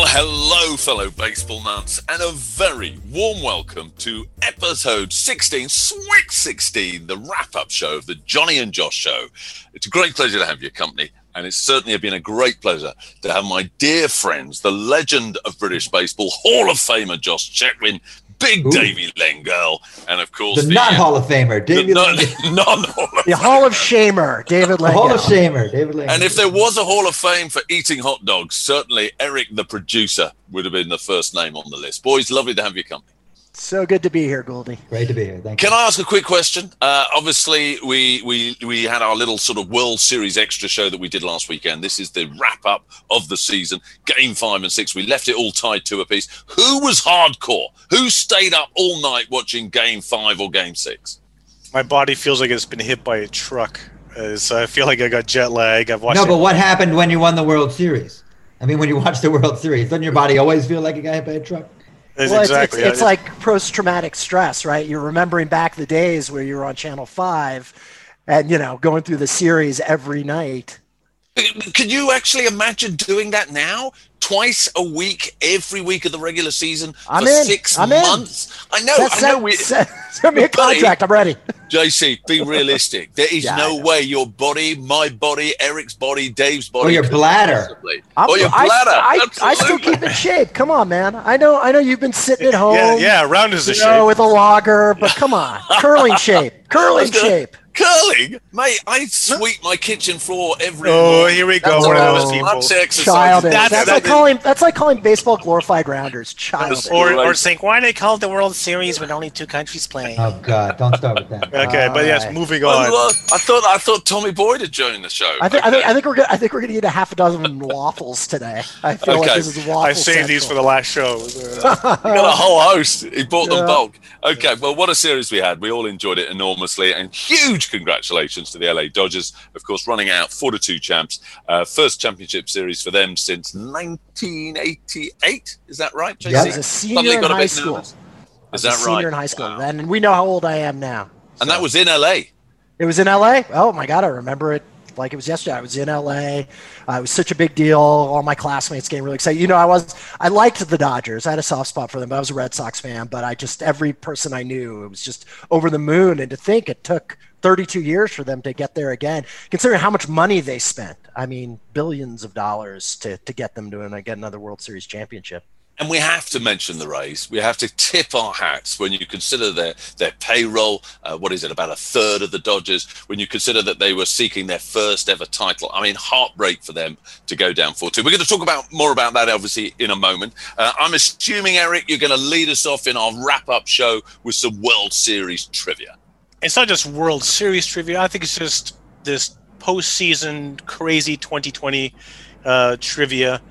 Hello, fellow baseball nuts, and a very warm welcome to episode 16, Sweet 16, the wrap-up show of the Johnny and Josh Show. It's a great pleasure to have your company, and it's certainly been a great pleasure to have my dear friends, the legend of British baseball, Hall of Famer Josh Chetwynd, Big Davey Lengel, and of course the non-Hall of Famer, David The Hall of Shamer, David Lengel. Hall of Shamer, David Lengel. And if there was a Hall of Fame for eating hot dogs, certainly Eric, the producer, would have been the first name on the list. Boys, lovely to have your company. So good to be here, Goldie. Great to be here. Thank you. Can I ask a quick question? Obviously, we had our little sort of World Series extra show that we did last weekend. This is the wrap-up of the season, Game 5 and 6. We left it all tied to a piece. Who was hardcore? Who stayed up all night watching Game 5 or Game 6? My body feels like it's been hit by a truck. So I feel like I got jet lag. I've watched. No, but what happened when you won the World Series? I mean, when you watched the World Series, doesn't your body always feel like you got hit by a truck? Well, exactly. It's like post-traumatic stress, right? You're remembering back the days where you were on Channel 5 and, going through the series every night. Can you actually imagine doing that now? Twice a week, every week of the regular season for 6 months? I know. Send me a contract. I'm ready. JC, be realistic. There is no way your body, my body, Eric's body, Dave's body. Or your bladder. Or your bladder. I still keep in shape. Come on, man. I know you've been sitting at home. Yeah, round is the shape. With a lager, but come on. Curling shape. Curling? Mate, I sweep my kitchen floor every morning. Oh, here we go. One of those people. Childish. That's like calling baseball glorified rounders. Childish. Or saying, why do they call it the World Series when only two countries play? Oh, God. Don't start with that. Okay, but yes, moving on. I thought Tommy Boyd had joined the show. I think we're gonna eat a half a dozen waffles today. I feel like this is waffle. I saved these for the last show. You got a whole host. He bought them bulk. Okay, well, what a series we had. We all enjoyed it enormously, and huge congratulations to the LA Dodgers, of course, running out 4-2 champs. First championship series for them since 1988. Is that right, JC? Yeah, I was a senior in high school. Is that right? Senior in high school, and we know how old I am now. And that was in LA. It was in LA. Oh my God, I remember it like it was yesterday. I was in LA. It was such a big deal. All my classmates getting really excited. I liked the Dodgers. I had a soft spot for them. I was a Red Sox fan, but every person I knew, it was just over the moon. And to think it took 32 years for them to get there again, considering how much money they spent. I mean, billions of dollars to get them to get another World Series championship. And we have to mention the Rays. We have to tip our hats when you consider their payroll. What is it, about a third of the Dodgers? When you consider that they were seeking their first ever title. I mean, heartbreak for them to go down 4-2. We're going to talk more about that, obviously, in a moment. I'm assuming, Eric, you're going to lead us off in our wrap-up show with some World Series trivia. It's not just World Series trivia. I think it's just this postseason crazy 2020 trivia.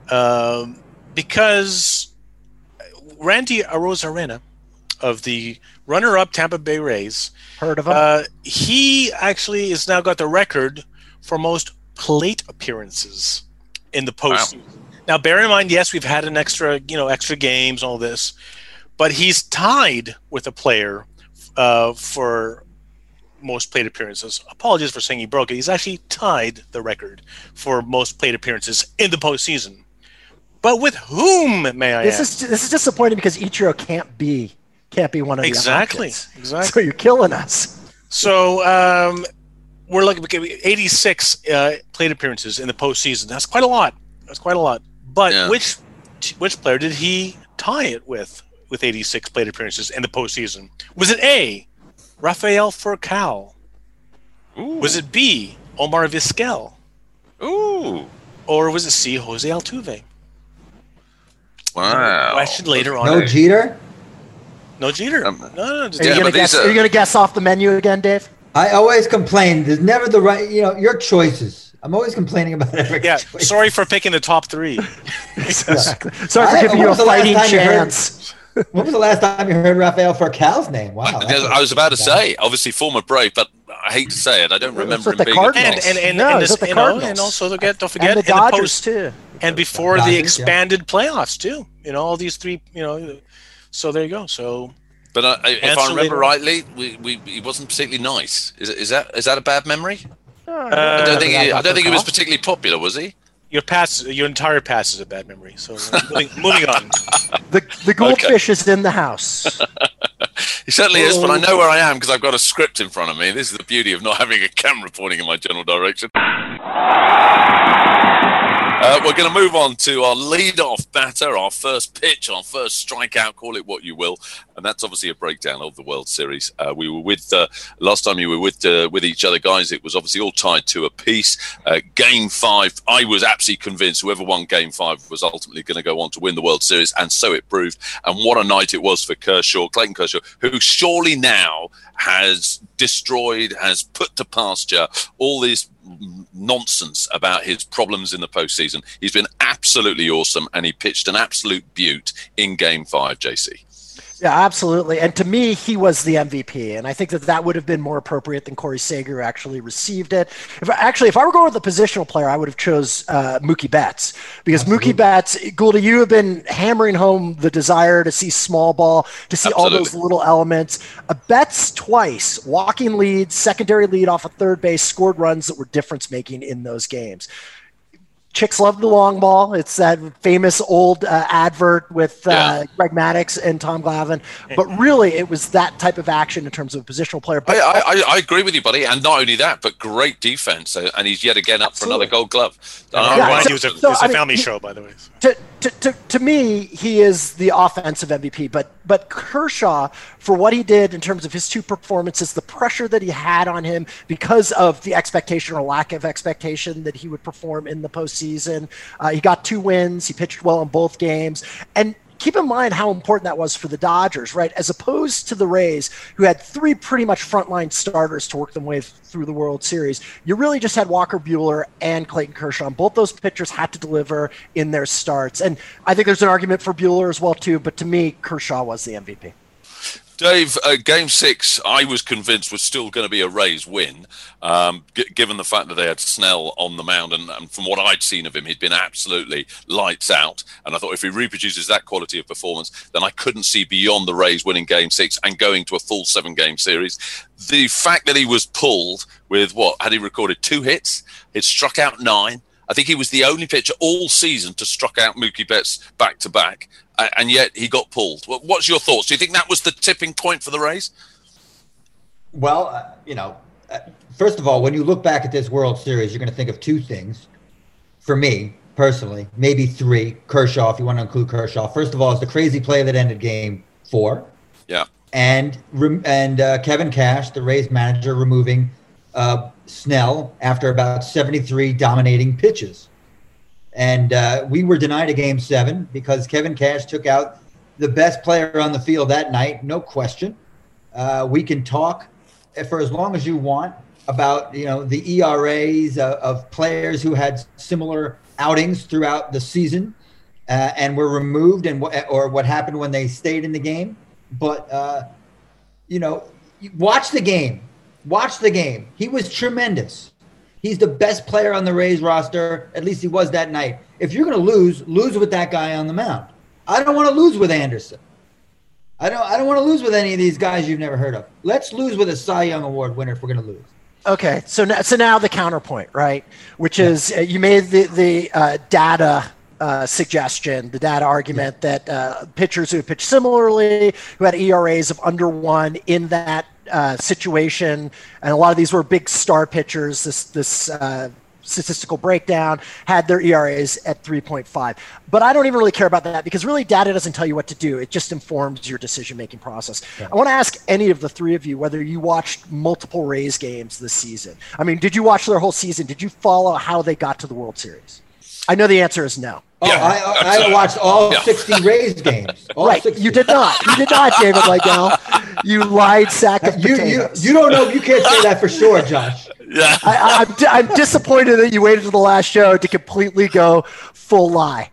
Because Randy Arozarena of the runner-up Tampa Bay Rays, heard of him? He actually has now got the record for most plate appearances in the postseason. Wow. Now, bear in mind, yes, we've had an extra games, all this, but he's tied with a player for most plate appearances. Apologies for saying he broke it. He's actually tied the record for most plate appearances in the postseason. But with whom, may I ask? This is disappointing because Ichiro can't be one of the Exactly. So you're killing us. So we're looking at 86 plate appearances in the postseason. That's quite a lot. But which player did he tie it with 86 plate appearances in the postseason? Was it A, Rafael Furcal? Ooh. Was it B, Omar Vizquel? Ooh. Or was it C, Jose Altuve? Wow. Question later on. No Jeter? No Jeter. No. Are you going to guess off the menu again, Dave? I always complain. There's never the right, your choices. I'm always complaining about every choice. Sorry for picking the top three. Exactly. Sorry for giving you a fighting chance. When was the last time you heard Rafael Furcal's name? Wow. I was about to say, obviously former Brave, but I hate to say it, I don't remember him being and also don't forget the Dodgers too. And before the expanded playoffs too. All these three, so there you go. So but if I remember rightly, he wasn't particularly nice. Is that a bad memory? I don't think he was particularly popular, was he? Your entire past is a bad memory. So moving on. The goldfish is in the house. He certainly is, but I know where I am because I've got a script in front of me. This is the beauty of not having a camera pointing in my general direction. We're going to move on to our lead-off batter, our first pitch, our first strikeout, call it what you will, and that's obviously a breakdown of the World Series. We were with last time you were with each other, guys. It was obviously all tied to a piece. Game 5, I was absolutely convinced whoever won Game 5 was ultimately going to go on to win the World Series, and so it proved. And what a night it was for Clayton Kershaw, who surely now has destroyed, has put to pasture all these nonsense about his problems in the postseason. He's been absolutely awesome, and he pitched an absolute beaut in Game 5, JC. Yeah, absolutely. And to me, he was the MVP. And I think that would have been more appropriate than Corey Seager, who actually received it. If I were going with a positional player, I would have chose Mookie Betts. Because absolutely. Mookie Betts, Gouldy, you have been hammering home the desire to see small ball, to see absolutely. All those little elements. Betts twice, walking leads, secondary lead off of third base, scored runs that were difference-making in those games. Chicks love the long ball. It's that famous old advert with Greg Maddux and Tom Glavine. But really, it was that type of action in terms of a positional player. But I agree with you, buddy. And not only that, but great defense. And he's yet again up absolutely. For another Gold Glove. It was a family show, by the way. To me, he is the offensive MVP. But Kershaw, for what he did in terms of his two performances, the pressure that he had on him because of the expectation or lack of expectation that he would perform in the postseason. He got 2 wins. He pitched well in both games. And keep in mind how important that was for the Dodgers, right? As opposed to the Rays, who had 3 pretty much frontline starters to work their way through the World Series. You really just had Walker Buehler and Clayton Kershaw. Both those pitchers had to deliver in their starts. And I think there's an argument for Buehler as well, too. But to me, Kershaw was the MVP. Dave, Game 6, I was convinced was still going to be a Rays win, given the fact that they had Snell on the mound. And from what I'd seen of him, he'd been absolutely lights out. And I thought if he reproduces that quality of performance, then I couldn't see beyond the Rays winning Game 6 and going to a full 7-game series. The fact that he was pulled with, had he recorded 2 hits? He'd struck out 9. I think he was the only pitcher all season to struck out Mookie Betts back-to-back. And yet he got pulled. What's your thoughts? Do you think that was the tipping point for the Rays? Well, first of all, when you look back at this World Series, you're going to think of 2 things. For me, personally, maybe 3. Kershaw, if you want to include Kershaw. First of all, it's the crazy play that ended Game 4. Yeah. And Kevin Cash, the Rays manager, removing Snell after about 73 dominating pitches. And we were denied a Game 7 because Kevin Cash took out the best player on the field that night, no question. We can talk for as long as you want about the ERAs of players who had similar outings throughout the season and were removed, or what happened when they stayed in the game. But watch the game. Watch the game. He was tremendous. He's the best player on the Rays roster. At least he was that night. If you're going to lose with that guy on the mound. I don't want to lose with Anderson. I don't want to lose with any of these guys you've never heard of. Let's lose with a Cy Young Award winner if we're going to lose. Okay, so now the counterpoint, right? Which is you made the data suggestion, the data argument that pitchers who pitched similarly, who had ERAs of under 1 in that situation, and a lot of these were big star pitchers, this statistical breakdown, had their ERAs at 3.5. But I don't even really care about that because really data doesn't tell you what to do. It just informs your decision-making process. Yeah. I want to ask any of the 3 of you whether you watched multiple Rays games this season. I mean, did you watch their whole season? Did you follow how they got to the World Series? I know the answer is no. Oh, yeah, I watched all 60 Rays games. Right, 60. You did not. You did not, David Lightell. You lied sack of potatoes. You don't know. You can't say that for sure, Josh. Yeah. I'm disappointed that you waited to the last show to completely go full lie.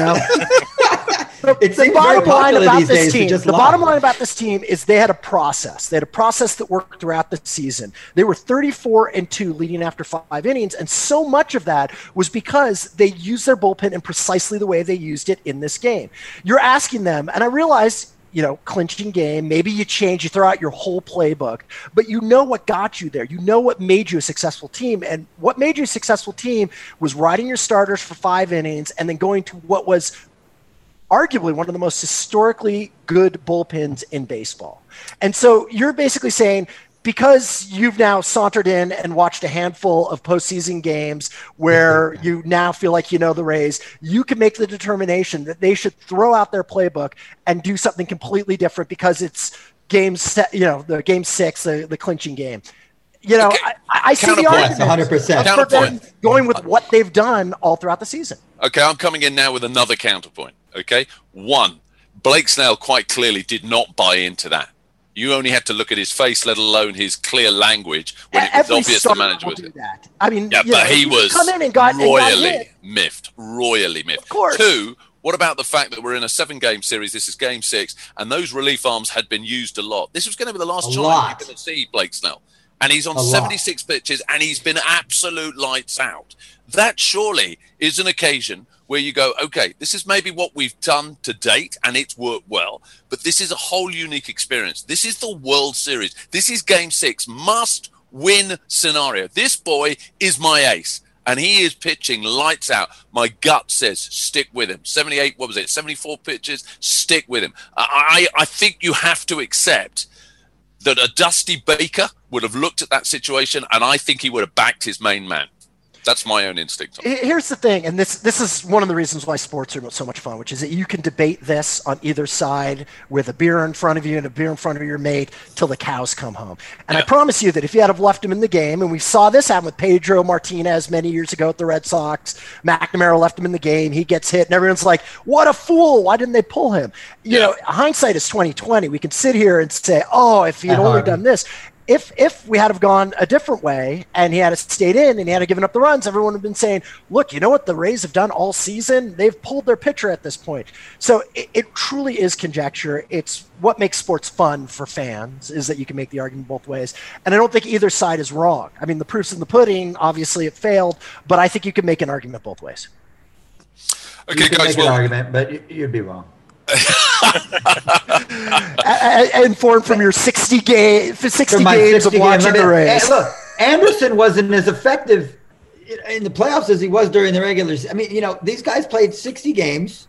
The bottom line about this team is they had a process. They had a process that worked throughout the season. They were 34-2 leading after 5 innings, and so much of that was because they used their bullpen in precisely the way they used it in this game. You're asking them, and I realize clinching game. Maybe you throw out your whole playbook, but you know what got you there. You know what made you a successful team. And what made you a successful team was riding your starters for 5 innings and then going to what was arguably one of the most historically good bullpens in baseball. And so you're basically saying, because you've now sauntered in and watched a handful of postseason games where you now feel like you know the Rays, you can make the determination that they should throw out their playbook and do something completely different because it's the game 6, the clinching game. Okay. I see the argument 100%. Going with what they've done all throughout the season. Okay, I'm coming in now with another counterpoint. Okay, 1, Blake Snell quite clearly did not buy into that. You only had to look at his face, let alone his clear language, when it was obvious the manager was. That. I mean, but he was royally miffed. Of course. 2, what about the fact that we're in a 7-game series? This is game 6, and those relief arms had been used a lot. This was going to be the last time you're going to see Blake Snell. And he's on 76 pitches, and he's been absolute lights out. That surely is an occasion where you go, okay, this is maybe what we've done to date, and it's worked well, but this is a whole unique experience. This is the World Series. This is game 6, must-win scenario. This boy is my ace, and he is pitching lights out. My gut says stick with him. 74 pitches, stick with him. I think you have to accept that a Dusty Baker would have looked at that situation, and I think he would have backed his main man. That's my own instinct. Here's the thing, and this is one of the reasons why sports are so much fun, which is that you can debate this on either side with a beer in front of you and a beer in front of your mate till the cows come home. And I promise you that if you had have left him in the game, and we saw this happen with Pedro Martinez many years ago at the Red Sox, McNamara left him in the game, he gets hit, and everyone's like, what a fool, why didn't they pull him? Hindsight is 20/20. We can sit here and say, oh, if he had only done this. If we had have gone a different way and he had stayed in and he had given up the runs, everyone would have been saying, look, you know what the Rays have done all season? They've pulled their pitcher at this point. So it truly is conjecture. It's what makes sports fun for fans is that you can make the argument both ways. And I don't think either side is wrong. I mean, the proof's in the pudding. Obviously, it failed. But I think you can make an argument both ways. Okay, you can make an argument, but you'd be wrong. Informed from your 60 games of watching the Rays. Look, Anderson wasn't as effective in the playoffs as he was during the regular season. I mean, these guys played 60 games.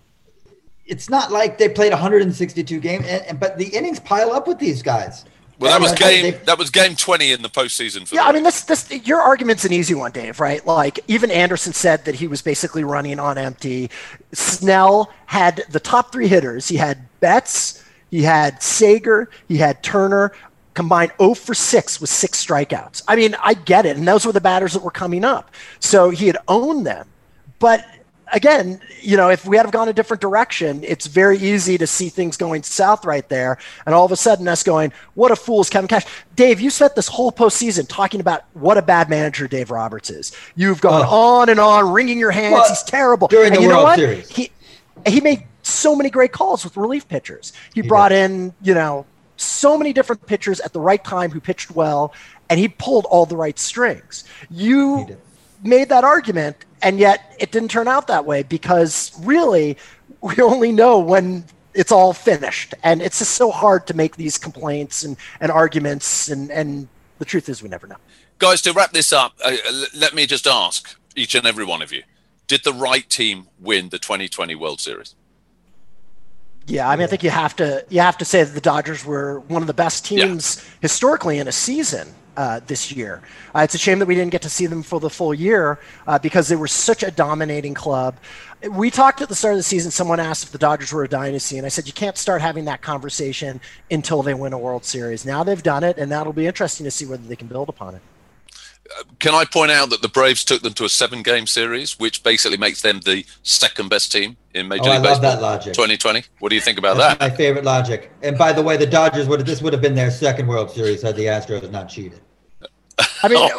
It's not like they played 162 games, but the innings pile up with these guys. Well, that was game 20 in the postseason. I mean, your argument's an easy one, Dave, right? Like, even Anderson said that he was basically running on empty. Snell had the top 3 hitters. He had Betts, he had Sager, he had Turner, combined 0 for 6 with 6 strikeouts. I mean, I get it. And those were the batters that were coming up. So he had owned them. But again, if we had gone a different direction, it's very easy to see things going south right there. And all of a sudden us going, what a fool is Kevin Cash. Dave, you spent this whole postseason talking about what a bad manager Dave Roberts is. You've gone on and on, wringing your hands. He's terrible. During the World Series. He made so many great calls with relief pitchers. He brought in, so many different pitchers at the right time who pitched well, and he pulled all the right strings. You made that argument, and yet it didn't turn out that way because really we only know when it's all finished, and it's just so hard to make these complaints and arguments, and the truth is we never know. Guys, to wrap this up, let me just ask each and every one of you, did the right team win the 2020 World Series? Yeah, I mean, I think you have to say that the Dodgers were one of the best teams historically in a season this year. It's a shame that we didn't get to see them for the full year because they were such a dominating club. We talked at the start of the season, someone asked if the Dodgers were a dynasty, and I said you can't start having that conversation until they win a World Series. Now they've done it, and that'll be interesting to see whether they can build upon it. Can I point out that the Braves took them to a 7-game series, which basically makes them the second best team in Major League Baseball? I love that logic. 2020. What do you think about That's that? My favorite logic. And by the way, the Dodgers this would have been their second World Series had the Astros not cheated. I mean,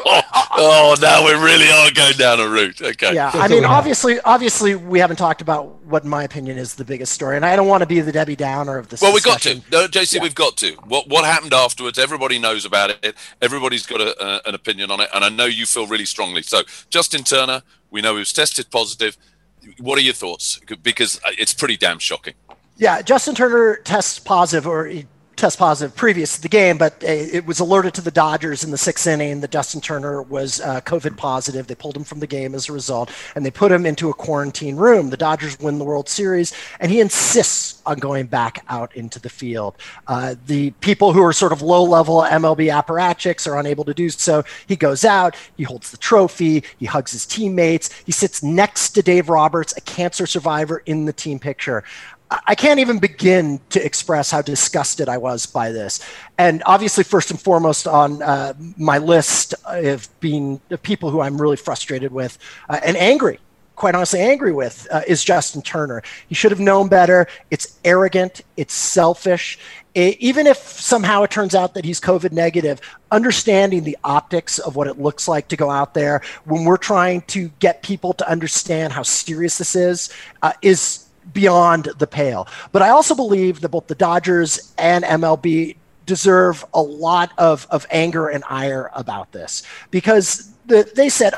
now we really are going down a route. Okay. Yeah, I mean, obviously, we haven't talked about what, in my opinion, is the biggest story, and I don't want to be the Debbie Downer of this. Well, we got to. No, JC, we've got to. What happened afterwards? Everybody knows about it. Everybody's got an opinion on it, and I know you feel really strongly. So, Justin Turner, we know he was tested positive. What are your thoughts? Because it's pretty damn shocking. Yeah, Justin Turner tests positive, or he test positive previous to the game, but it was alerted to the Dodgers in the 6th inning that Justin Turner was COVID positive. They pulled him from the game as a result, and they put him into a quarantine room. The Dodgers win the World Series, and he insists on going back out into the field. The people who are sort of low-level MLB apparatchiks are unable to do so. He goes out, he holds the trophy, he hugs his teammates, he sits next to Dave Roberts, a cancer survivor, in the team picture. I can't even begin to express how disgusted I was by this. And obviously, first and foremost on my list of people who I'm really frustrated with and angry, quite honestly angry with, is Justin Turner. He should have known better. It's arrogant. It's selfish. Even if somehow it turns out that he's COVID negative, understanding the optics of what it looks like to go out there when we're trying to get people to understand how serious this is beyond the pale. But I also believe that both the Dodgers and MLB deserve a lot of anger and ire about this, because they said,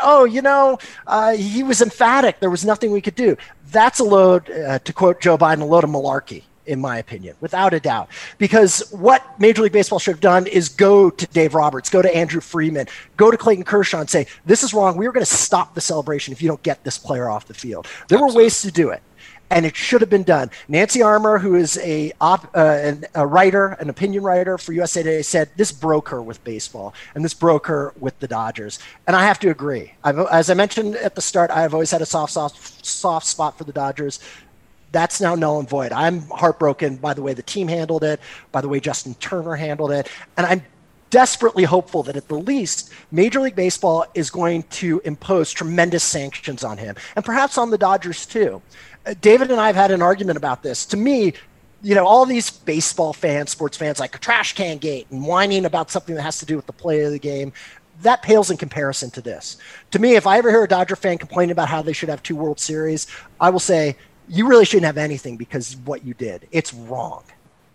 he was emphatic. There was nothing we could do. That's a load, to quote Joe Biden, a load of malarkey, in my opinion, without a doubt. Because what Major League Baseball should have done is go to Dave Roberts, go to Andrew Friedman, go to Clayton Kershaw and say, this is wrong. We are going to stop the celebration if you don't get this player off the field. There were ways to do it, and it should have been done. Nancy Armour, who is a writer, an opinion writer for USA Today, said this broke her with baseball, and this broke her with the Dodgers. And I have to agree. As I mentioned at the start, I've always had a soft spot for the Dodgers. That's now null and void. I'm heartbroken by the way the team handled it, by the way Justin Turner handled it, and I'm desperately hopeful that at the least Major League Baseball is going to impose tremendous sanctions on him, and perhaps on the Dodgers too. David and I have had an argument about this. To me, all these baseball fans, sports fans, like a trash can gate and whining about something that has to do with the play of the game, that pales in comparison to this. To me, if I ever hear a Dodger fan complaining about how they should have 2 World Series, I will say, you really shouldn't have anything because of what you did. It's wrong.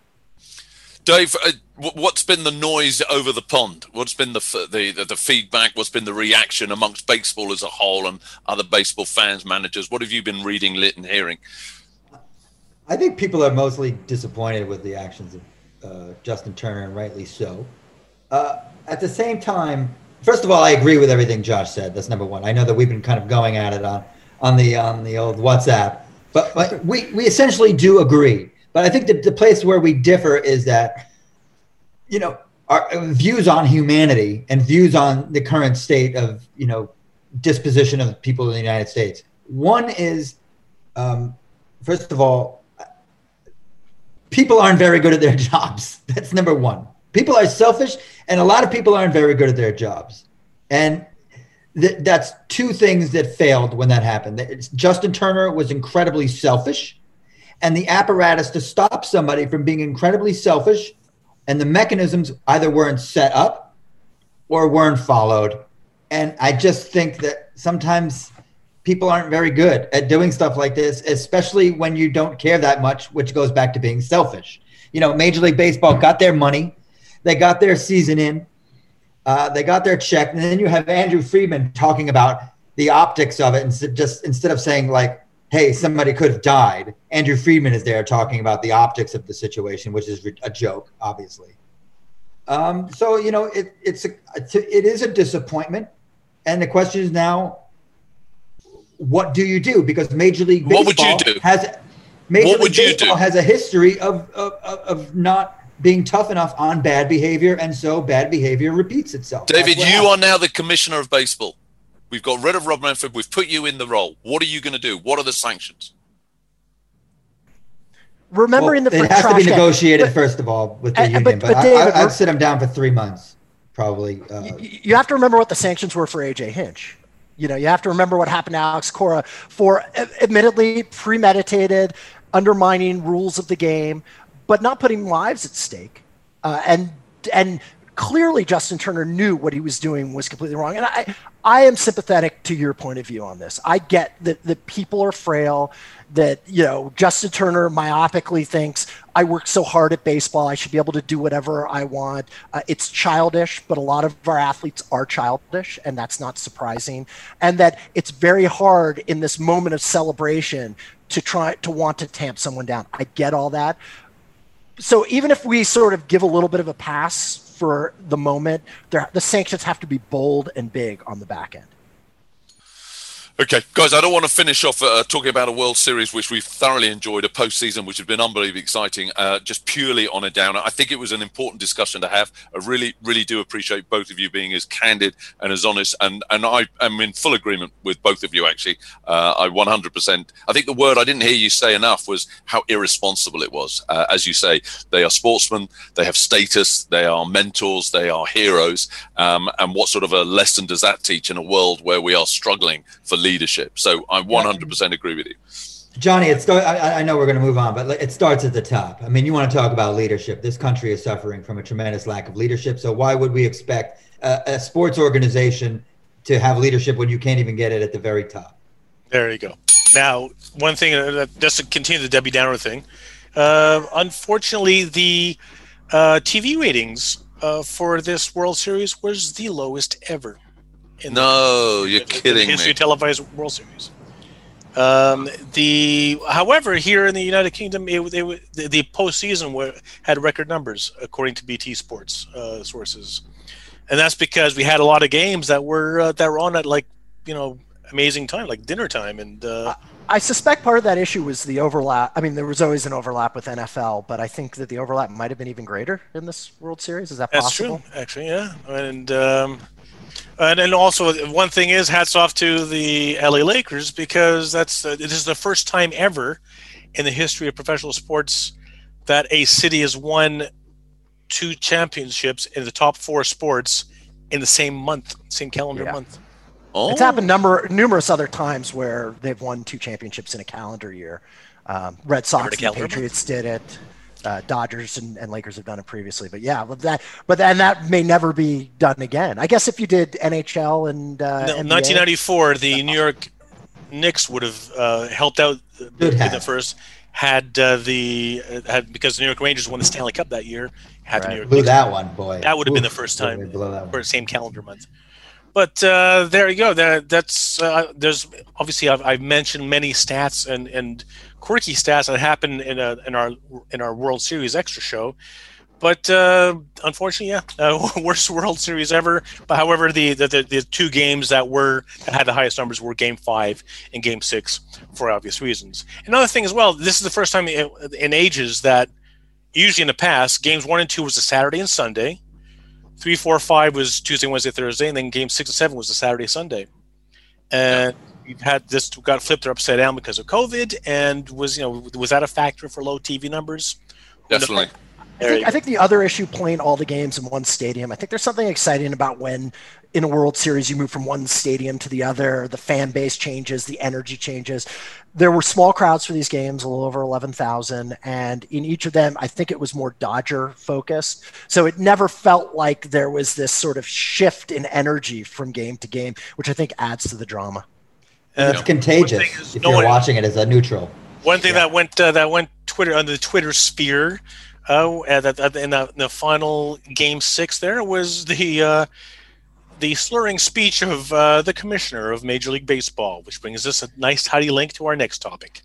Dave, what's been the noise over the pond? What's been the feedback? What's been the reaction amongst baseball as a whole and other baseball fans, managers? What have you been reading, lit, and hearing? I think people are mostly disappointed with the actions of Justin Turner, and rightly so. At the same time, first of all, I agree with everything Josh said. That's number one. I know that we've been kind of going at it on the old WhatsApp, but we essentially do agree. But I think that the place where we differ is that, our views on humanity and views on the current state of, disposition of people in the United States. One is, first of all, people aren't very good at their jobs. That's number one. People are selfish, and a lot of people aren't very good at their jobs. And that's 2 things that failed when that happened. Justin Turner was incredibly selfish, and the apparatus to stop somebody from being incredibly selfish, and the mechanisms either weren't set up or weren't followed. And I just think that sometimes people aren't very good at doing stuff like this, especially when you don't care that much, which goes back to being selfish. Major League Baseball got their money. They got their season in. They got their check. And then you have Andrew Friedman talking about the optics of it. And instead of saying like, hey, somebody could have died, Andrew Friedman is there talking about the optics of the situation, which is a joke, obviously. So, it is a disappointment. And the question is now, what do you do? Because Major League Baseball has a history of not being tough enough on bad behavior, and so bad behavior repeats itself. David, you are now the commissioner of baseball. We've got rid of Rob Manfred. We've put you in the role. What are you going to do? What are the sanctions? Remembering it has to be negotiated first of all with the union. But David, I'd sit him down for 3 months, probably. You have to remember what the sanctions were for AJ Hinch. You have to remember what happened to Alex Cora for admittedly premeditated, undermining rules of the game, but not putting lives at stake, and clearly Justin Turner knew what he was doing was completely wrong. And I am sympathetic to your point of view on this. I get that people are frail, that, Justin Turner myopically thinks, I worked so hard at baseball, I should be able to do whatever I want. It's childish, but a lot of our athletes are childish, and that's not surprising. And that it's very hard in this moment of celebration to try to want to tamp someone down. I get all that. So even if we sort of give a little bit of a pass for the moment, the sanctions have to be bold and big on the back end. Okay, guys, I don't want to finish off talking about a World Series which we've thoroughly enjoyed, a postseason which has been unbelievably exciting, just purely on a downer. I think it was an important discussion to have. I really, really do appreciate both of you being as candid and as honest, and I am in full agreement with both of you, actually. I 100%. I think the word I didn't hear you say enough was how irresponsible it was. As you say, they are sportsmen, they have status, they are mentors, they are heroes, and what sort of a lesson does that teach in a world where we are struggling for leadership? So I 100% agree with you. Johnny, I know we're going to move on, but it starts at the top. I mean, you want to talk about leadership. This country is suffering from a tremendous lack of leadership. So why would we expect a sports organization to have leadership when you can't even get it at the very top? There you go. Now, one thing, just to continue the Debbie Downer thing, unfortunately, the TV ratings for this World Series was the lowest ever. You're kidding me. History of televised World Series. However, here in the United Kingdom, the postseason had record numbers according to BT Sports sources, and that's because we had a lot of games that were on at amazing time, like dinner time, and. I suspect part of that issue was the overlap. I mean, there was always an overlap with NFL, but I think that the overlap might have been even greater in this World Series. Is that possible? That's true, actually, yeah, and then also one thing is hats off to the LA Lakers, because this is the first time ever in the history of professional sports that a city has won 2 championships in the top 4 sports in the same calendar month. Oh. It's happened numerous other times where they've won 2 championships in a calendar year. Red Sox and Patriots did it. Dodgers and Lakers have done it previously, but that may never be done again. I guess if you did NHL and NBA, 1994, the New York Knicks would have helped out in the first. Because the New York Rangers won the Stanley Cup that year. The New York blew Knicks. that one, boy. That would have been the first time for the same calendar month. But there you go. There's obviously I've mentioned many stats and quirky stats that happen in our World Series extra show, but unfortunately, worst World Series ever. But however, the 2 games that had the highest numbers were Game 5 and Game 6 for obvious reasons. Another thing as well, this is the first time in ages that usually in the past Games 1 and 2 was a Saturday and Sunday. 3, 4, 5 was Tuesday, Wednesday, Thursday, and then Game 6 and 7 was the Saturday, Sunday. And we've had this got flipped upside down because of COVID, and was that a factor for low TV numbers? Definitely. I think the other issue, playing all the games in one stadium, I think there's something exciting about when in a World Series you move from one stadium to the other, the fan base changes, the energy changes. There were small crowds for these games, a little over 11,000, and in each of them, I think it was more Dodger focused. So it never felt like there was this sort of shift in energy from game to game, which I think adds to the drama. It's contagious if you're watching it as a neutral. One thing that went Twitter under the Twitter sphere. In the final Game 6, there was the slurring speech of the commissioner of Major League Baseball, which brings us a nice tidy link to our next topic.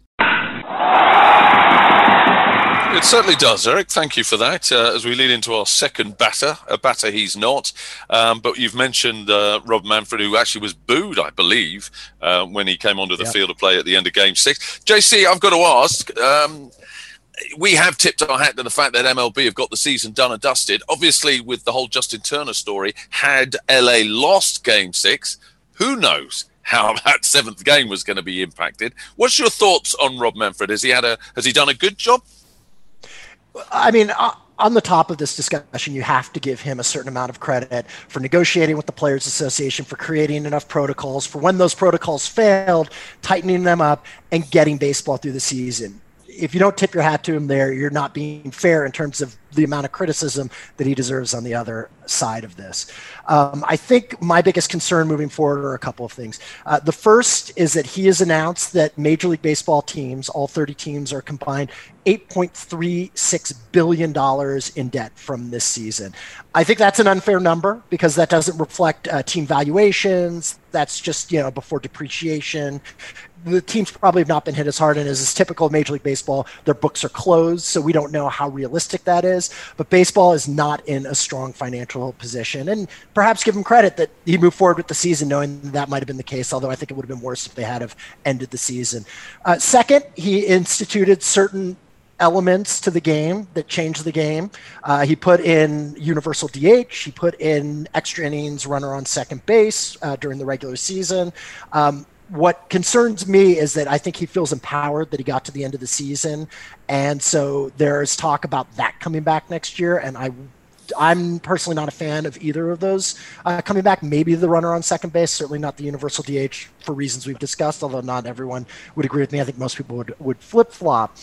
It certainly does, Eric. Thank you for that. As we lead into our second batter, a batter he's not, but you've mentioned Rob Manfred, who actually was booed, I believe, when he came onto the field of play at the end of Game 6. JC, I've got to ask. We have tipped our hat to the fact that MLB have got the season done and dusted. Obviously, with the whole Justin Turner story, had LA lost Game 6, who knows how that 7th game was going to be impacted. What's your thoughts on Rob Manfred? Has he done a good job? I mean, on the top of this discussion, you have to give him a certain amount of credit for negotiating with the Players Association, for creating enough protocols, for when those protocols failed, tightening them up and getting baseball through the season. If you don't tip your hat to him there, you're not being fair in terms of the amount of criticism that he deserves on the other side of this. I think my biggest concern moving forward are a couple of things. The first is that he has announced that Major League Baseball teams, all 30 teams, are combined $8.36 billion in debt from this season. I think that's an unfair number because that doesn't reflect team valuations. That's just, before depreciation. The teams probably have not been hit as hard, and as is typical of Major League Baseball, their books are closed, so we don't know how realistic that is. But baseball is not in a strong financial position, and perhaps give him credit that he moved forward with the season knowing that might have been the case, although I think it would have been worse if they had have ended the season. Second, he instituted certain elements to the game that changed the game. He put in universal DH. He put in extra innings runner on second base during the regular season. What concerns me is that I think he feels empowered that he got to the end of the season. And so there's talk about that coming back next year. And I'm personally not a fan of either of those coming back. Maybe the runner on second base, certainly not the universal DH for reasons we've discussed, although not everyone would agree with me. I think most people would flip-flop.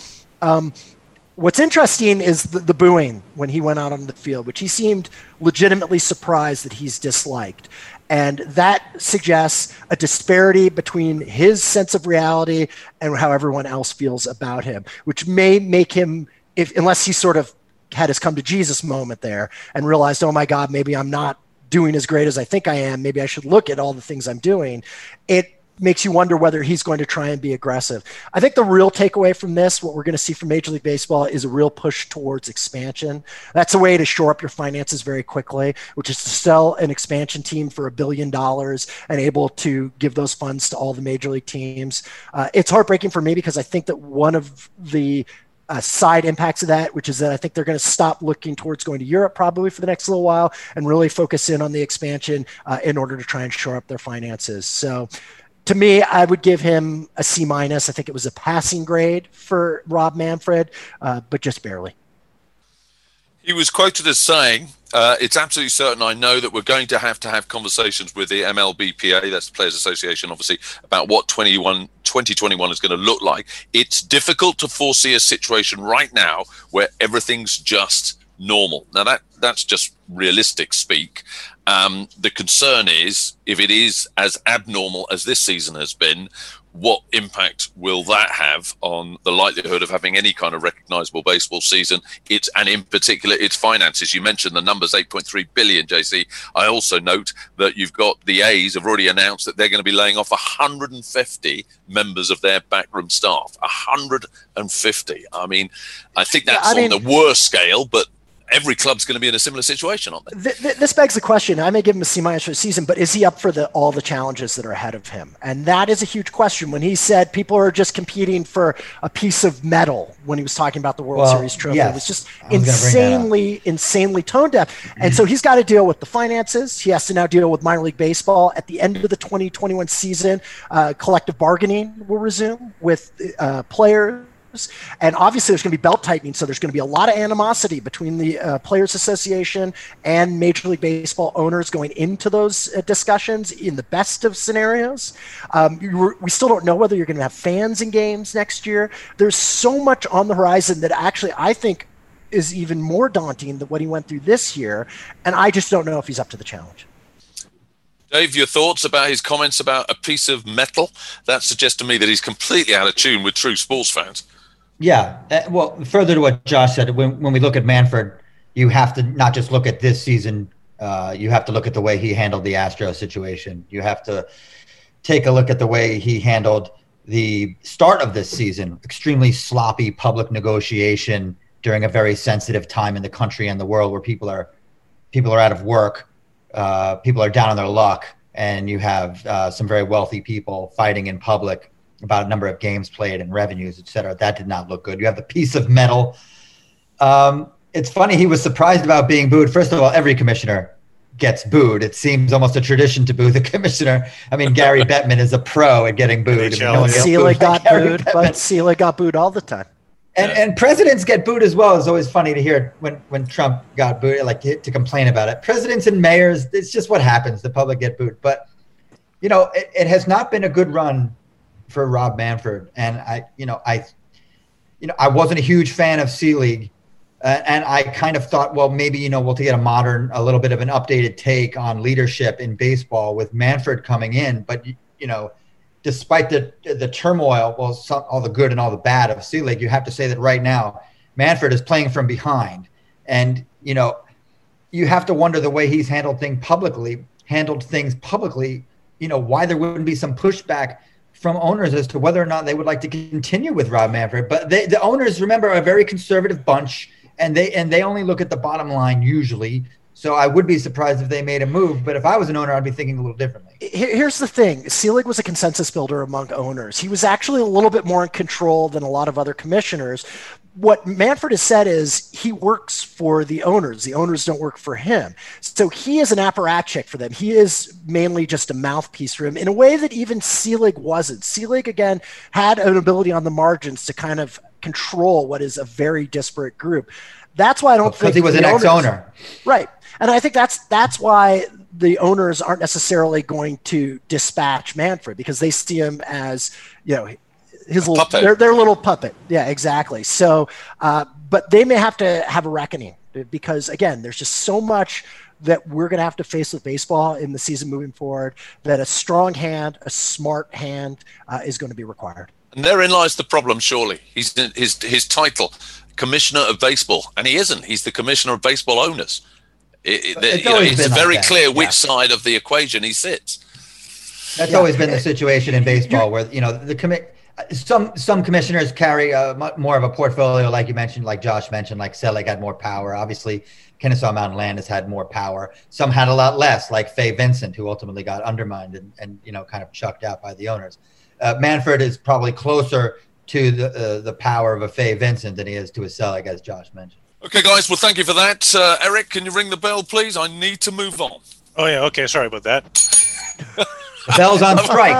What's interesting is the booing when he went out on the field, which he seemed legitimately surprised that he's disliked. And that suggests a disparity between his sense of reality and how everyone else feels about him, which may make him, unless he sort of had his come to Jesus moment there and realized, oh my God, maybe I'm not doing as great as I think I am. Maybe I should look at all the things I'm doing. It makes you wonder whether he's going to try and be aggressive. I think the real takeaway from this, what we're going to see from Major League Baseball, is a real push towards expansion. That's a way to shore up your finances very quickly, which is to sell an expansion team for $1 billion and able to give those funds to all the major league teams. It's heartbreaking for me because I think that one of the side impacts of that, which is that I think they're going to stop looking towards going to Europe probably for the next little while and really focus in on the expansion in order to try and shore up their finances. So to me, I would give him a C-. I think it was a passing grade for Rob Manfred, but just barely. He was quoted as saying, it's absolutely certain I know that we're going to have conversations with the MLBPA, that's the Players Association, obviously, about what 2021 is going to look like. It's difficult to foresee a situation right now where everything's just normal. Now, that's just realistic speak. The concern is, if it is as abnormal as this season has been, what impact will that have on the likelihood of having any kind of recognizable baseball season? And in particular, its finances. You mentioned the numbers, 8.3 billion, JC. I also note that you've got the A's have already announced that they're going to be laying off 150 members of their backroom staff. 150. I mean, I think that's on the worst scale, but every club's going to be in a similar situation, aren't they? This begs the question. I may give him a C- for the season, but is he up for all the challenges that are ahead of him? And that is a huge question. When he said people are just competing for a piece of metal when he was talking about the World Series trophy, it was just insanely tone deaf. And so he's got to deal with the finances. He has to now deal with minor league baseball. At the end of the 2021 season, collective bargaining will resume with players. And obviously there's going to be belt tightening, so there's going to be a lot of animosity between the Players Association and Major League Baseball owners going into those discussions in the best of scenarios. We still don't know whether you're going to have fans in games next year. There's so much on the horizon that actually I think is even more daunting than what he went through this year, and I just don't know if he's up to the challenge. Dave, your thoughts about his comments about a piece of metal? That suggests to me that he's completely out of tune with true sports fans. Yeah. Well, further to what Josh said, when we look at Manfred, you have to not just look at this season. You have to look at the way he handled the Astro situation. You have to take a look at the way he handled the start of this season, extremely sloppy public negotiation during a very sensitive time in the country and the world where people are out of work. People are down on their luck, and you have some very wealthy people fighting in public about a number of games played and revenues, et cetera. That did not look good. You have the piece of metal. It's funny, he was surprised about being booed. First of all, every commissioner gets booed. It seems almost a tradition to boo the commissioner. I mean, Gary Bettman is a pro at getting booed. Selig got booed, but Selig got booed all the time. And presidents get booed as well. It's always funny to hear when Trump got booed, like to complain about it. Presidents and mayors, it's just what happens. The public get booed. But, it has not been a good run for Rob Manfred. And I wasn't a huge fan of C-League And I kind of thought, well, maybe, we'll get a little bit of an updated take on leadership in baseball with Manfred coming in. But, despite the turmoil, all the good and all the bad of Selig, you have to say that right now, Manfred is playing from behind. And, you have to wonder the way he's handled things publicly, why there wouldn't be some pushback from owners as to whether or not they would like to continue with Rob Manfred. But the owners, remember, are a very conservative bunch. And they only look at the bottom line usually. So I would be surprised if they made a move. But if I was an owner, I'd be thinking a little differently. Here's the thing. Selig was a consensus builder among owners. He was actually a little bit more in control than a lot of other commissioners. What Manfred has said is he works for the owners. The owners don't work for him. So he is an apparatchik for them. He is mainly just a mouthpiece for him in a way that even Selig wasn't. Selig, again, had an ability on the margins to kind of control what is a very disparate group. That's why I don't think he was an ex-owner. Right. And I think that's why the owners aren't necessarily going to dispatch Manfred, because they see him as, his little, their little puppet. Yeah, exactly. So, but they may have to have a reckoning, because again, there's just so much that we're going to have to face with baseball in the season moving forward, that a strong hand, a smart hand is going to be required. And therein lies the problem, surely. He's his title, Commissioner of Baseball, and he isn't. He's the Commissioner of Baseball Owners. It's very clear which side of the equation he sits. That's always been the situation in baseball, where some commissioners carry more of a portfolio, like you mentioned, like Josh mentioned, like Selig had more power. Obviously, Kennesaw Mountain Land has had more power. Some had a lot less, like Fay Vincent, who ultimately got undermined and kind of chucked out by the owners. Manfred is probably closer to the power of a Fay Vincent than he is to a Selig, as Josh mentioned. Okay, guys. Well, thank you for that. Eric, can you ring the bell, please? I need to move on. Oh, yeah. Okay. Sorry about that. The bell's on strike.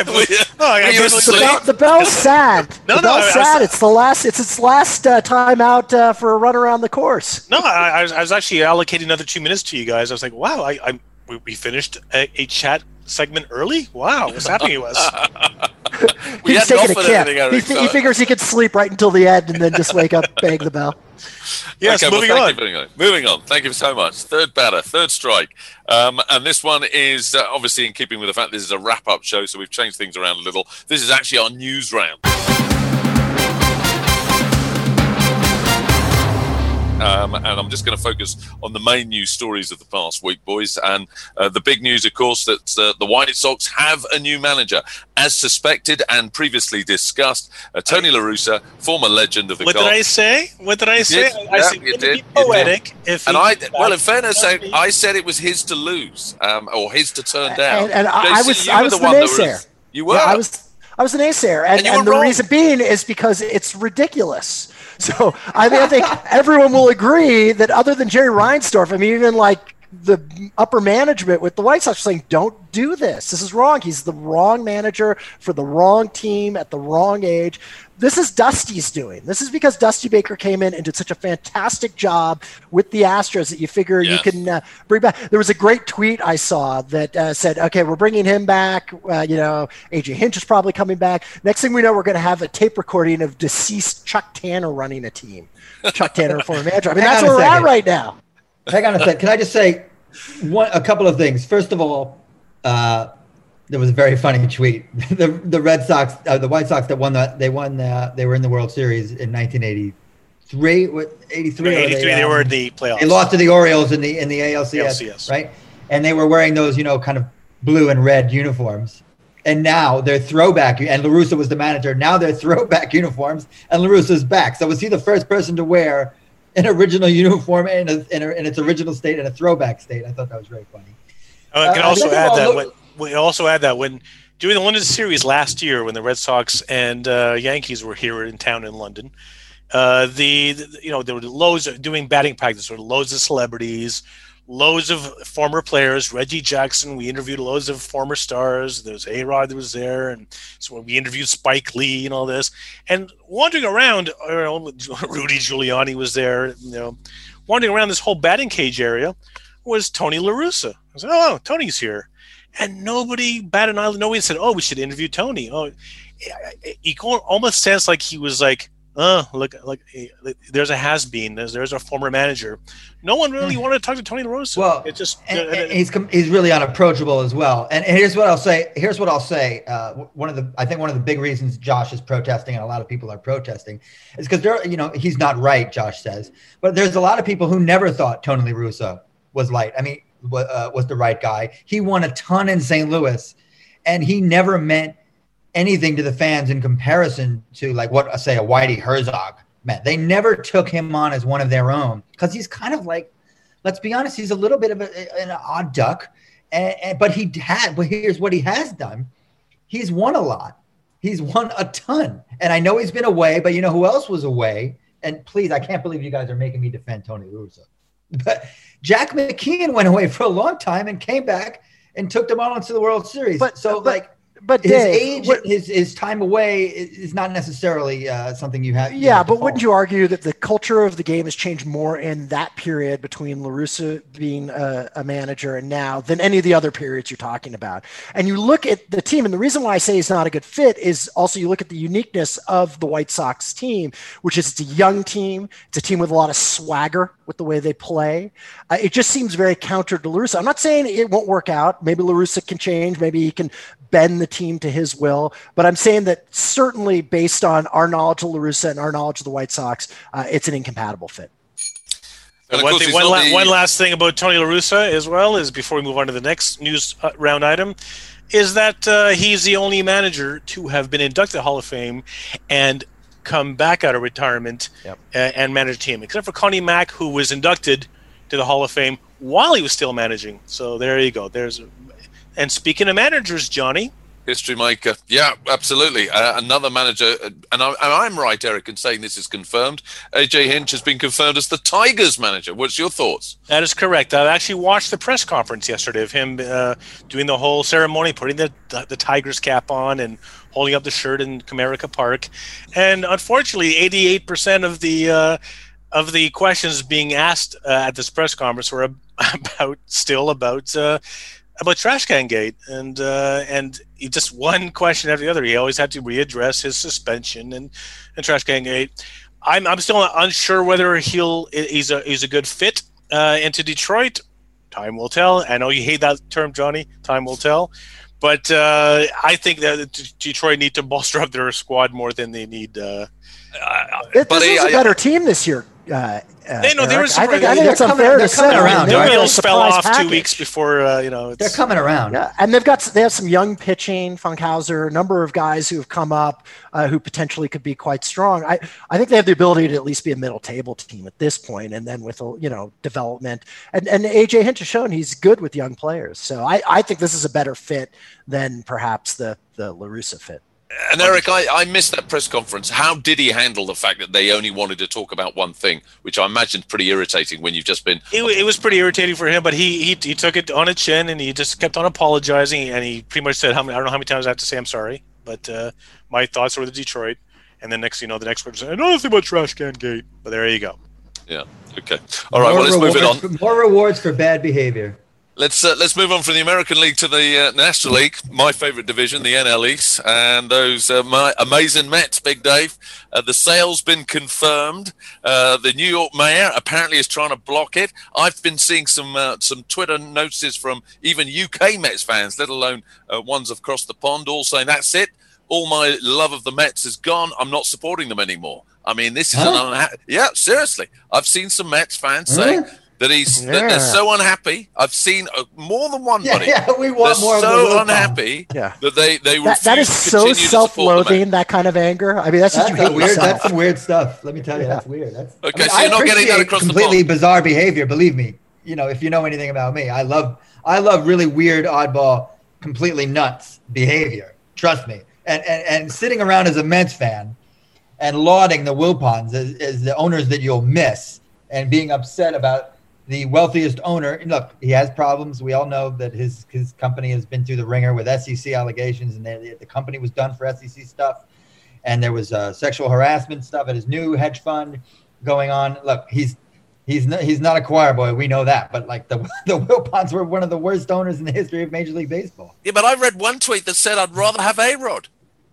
The bell's sad. The bell's sad. It's its last time out for a run around the course. No, I was actually allocating another 2 minutes to you guys. I was like, wow, we finished a chat segment early? Wow, what's happening to us? He's taking a camp. He figures he could sleep right until the end and then just wake up, bang the bell. Yes, okay, moving on. Thank you so much. Third batter, third strike. And this one is obviously in keeping with the fact this is a wrap-up show, so we've changed things around a little. This is actually our news round. And I'm just going to focus on the main news stories of the past week, boys. And the big news, of course, that the White Sox have a new manager. As suspected and previously discussed, Tony La Russa, former legend of the What did I say? I said you did. Poetic. In fairness, I said it was his to lose, or his to turn down. And I was the naysayer. You were? Yeah, I was the naysayer. And the reason being is because it's ridiculous. So I think everyone will agree that other than Jerry Reinsdorf, even like the upper management with the White Sox saying, don't do this. This is wrong. He's the wrong manager for the wrong team at the wrong age. This is Dusty's doing. This is because Dusty Baker came in and did such a fantastic job with the Astros that you figure you can bring back. There was a great tweet I saw that said, okay, we're bringing him back. AJ Hinch is probably coming back. Next thing we know, we're going to have a tape recording of deceased Chuck Tanner running a team. Chuck Tanner, former manager. That's where we're at right now. Hang on a second. Can I just say a couple of things? First of all, there was a very funny tweet. The Red Sox, the White Sox that won they were in the World Series in 1983. 83. 83. They were in the playoffs. They lost to the Orioles in the ALCS, right? And they were wearing those, kind of blue and red uniforms. And now they're throwback, and La Russa was the manager. Now they're throwback uniforms, and La Russa's back. So was he the first person to wear an original uniform in its original state and a throwback state? I thought that was very funny. I can also add that when during the London series last year, when the Red Sox and Yankees were here in town in London, there were loads of doing batting practice, or loads of celebrities, loads of former players. Reggie Jackson, we interviewed loads of former stars. There was A-Rod that was there, and so we interviewed Spike Lee and all this. And wandering around, Rudy Giuliani was there. Wandering around this whole batting cage area was Tony La Russa. I was like, oh, Tony's here. And nobody batted an eyelid. Nobody said, oh, we should interview Tony. Oh, it almost sounds like he was like look, there's a has-been. There's a former manager. No one really wanted to talk to Tony La Russa. Well, it just and he's really unapproachable as well. And here's what I'll say. I think one of the big reasons Josh is protesting and a lot of people are protesting is because he's not right. Josh says, but there's a lot of people who never thought Tony La Russa was was the right guy. He won a ton in St. Louis, and he never meant anything to the fans in comparison to like what a Whitey Herzog meant. They never took him on as one of their own because he's kind of like, let's be honest, he's a little bit of an odd duck. But here's what he has done. He's won a lot. He's won a ton. And I know he's been away, but you know who else was away? And please, I can't believe you guys are making me defend Tony La Russa. But Jack McKeon went away for a long time and came back and took them all into the World Series. But his age, his time away is not necessarily something you have. Yeah, but wouldn't you argue that the culture of the game has changed more in that period between La Russa being a manager and now than any of the other periods you're talking about? And you look at the team, and the reason why I say he's not a good fit is also you look at the uniqueness of the White Sox team, which is it's a young team. It's a team with a lot of swagger with the way they play. It just seems very counter to La Russa. I'm not saying it won't work out. Maybe La Russa can change. Maybe he can bend the team to his will. But I'm saying that certainly based on our knowledge of La Russa and our knowledge of the White Sox, it's an incompatible fit. One last thing about Tony La Russa as well is before we move on to the next news round item is that he's the only manager to have been inducted to the Hall of Fame and come back out of retirement and manage a team, except for Connie Mack, who was inducted to the Hall of Fame while he was still managing. So there you go. And speaking of managers, Johnny. History maker. Yeah, absolutely. Another manager. And I'm right, Eric, in saying this is confirmed. AJ Hinch has been confirmed as the Tigers manager. What's your thoughts? That is correct. I actually watched the press conference yesterday of him doing the whole ceremony, putting the Tigers cap on and holding up the shirt in Comerica Park. And unfortunately, 88% of the questions being asked at this press conference were about Trash Can Gate, and he just one question after the other. He always had to readdress his suspension and Trash Can Gate. I'm still unsure whether he's a good fit into Detroit. Time will tell. I know you hate that term, Johnny. Time will tell. But I think that Detroit need to bolster up their squad more than they need. This is a better team this year. I think it's unfair to say. They'll spell off 2 weeks before. They're coming around. Yeah, and they have some young pitching. Funkhauser, a number of guys who have come up who potentially could be quite strong. I think they have the ability to at least be a middle table team at this point, and then with development. And AJ Hinch has shown he's good with young players. So I think this is a better fit than perhaps the La Russa fit. And Eric, I missed that press conference. How did he handle the fact that they only wanted to talk about one thing, which I imagine is pretty irritating when you've just been... It was pretty irritating for him, but he took it on a chin and he just kept on apologizing, and he pretty much said, I don't know how many times I have to say I'm sorry, but my thoughts were the Detroit. And then next person said, another thing about Trash Can Gate. But there you go. Yeah, okay. All right, let's move it on. More rewards for bad behavior. Let's move on from the American League to the National League, my favorite division, the NL East, and those my amazing Mets, Big Dave. The sale's been confirmed. The New York mayor apparently is trying to block it. I've been seeing some Twitter notices from even UK Mets fans, let alone ones across the pond, all saying, that's it. All my love of the Mets is gone. I'm not supporting them anymore. I mean, this is yeah, seriously. I've seen some Mets fans say... That they're so unhappy. I've seen more than one buddy. Yeah, we want more. So unhappy that they refuse that is to so self-loathing. That kind of anger. I mean, that's weird. That's some weird stuff. Let me tell you, that's weird. Okay, so you're not getting that across the pond. Completely bizarre behavior. Believe me. If you know anything about me, I love really weird, oddball, completely nuts behavior. Trust me. And sitting around as a Mets fan and lauding the Wilpons as the owners that you'll miss, and being upset about the wealthiest owner. And look, he has problems. We all know that his company has been through the ringer with SEC allegations, and the company was done for SEC stuff. And there was sexual harassment stuff at his new hedge fund going on. Look, he's not a choir boy. We know that. But like the Wilpons were one of the worst owners in the history of Major League Baseball. Yeah, but I read one tweet that said I'd rather have A-Rod.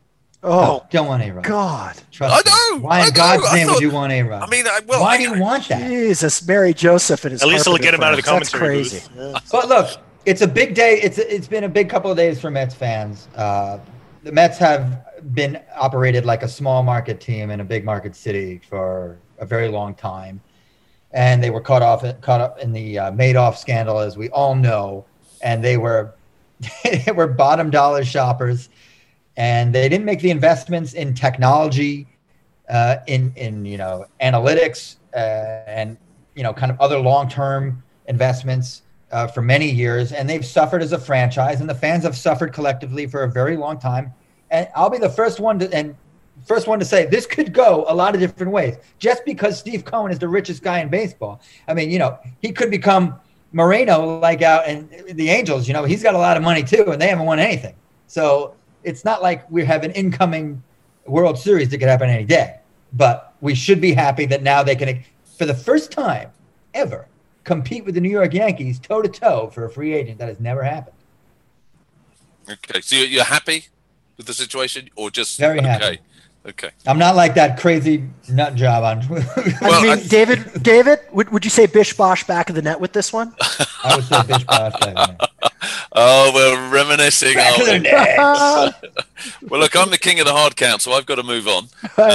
Oh, don't want A-Rod. God. Trust me. I know. Why in God's name would you want A-Rod? I mean, why do you want that? Jesus, Mary Joseph and his At least it'll get him out of the friends. commentary That's crazy. booth. But look, it's a big day. It's been a big couple of days for Mets fans. The Mets have been operated like a small market team in a big market city for a very long time, and they were caught up in the Madoff scandal, as we all know, and they were bottom dollar shoppers, and they didn't make the investments in technology, in analytics, and kind of other long-term investments for many years, and they've suffered as a franchise, and the fans have suffered collectively for a very long time. And I'll be the first one to say this could go a lot of different ways. Just because Steve Cohen is the richest guy in baseball, I mean, he could become Moreno like out in the Angels. He's got a lot of money too, and they haven't won anything. So it's not like we have an incoming World Series that could happen any day. But we should be happy that now they can, for the first time ever, compete with the New York Yankees toe-to-toe for a free agent. That has never happened. Okay, so you're happy with the situation, or just very happy? Okay. I'm not like that crazy nut job on. David, would you say Bish Bosh back of the net with this one? I would say Bish Bosh back of the net. Oh, we're reminiscing. Back of the net. Well, look, I'm the king of the hard count, so I've got to move on.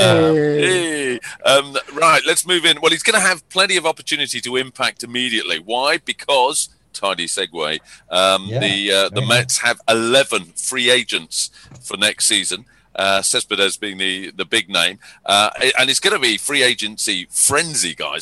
Hey. Right, let's move in. Well, he's going to have plenty of opportunity to impact immediately. Why? Because, tidy segue, the Mets have 11 free agents for next season. Cespedes being the big name, and it's going to be free agency frenzy, guys.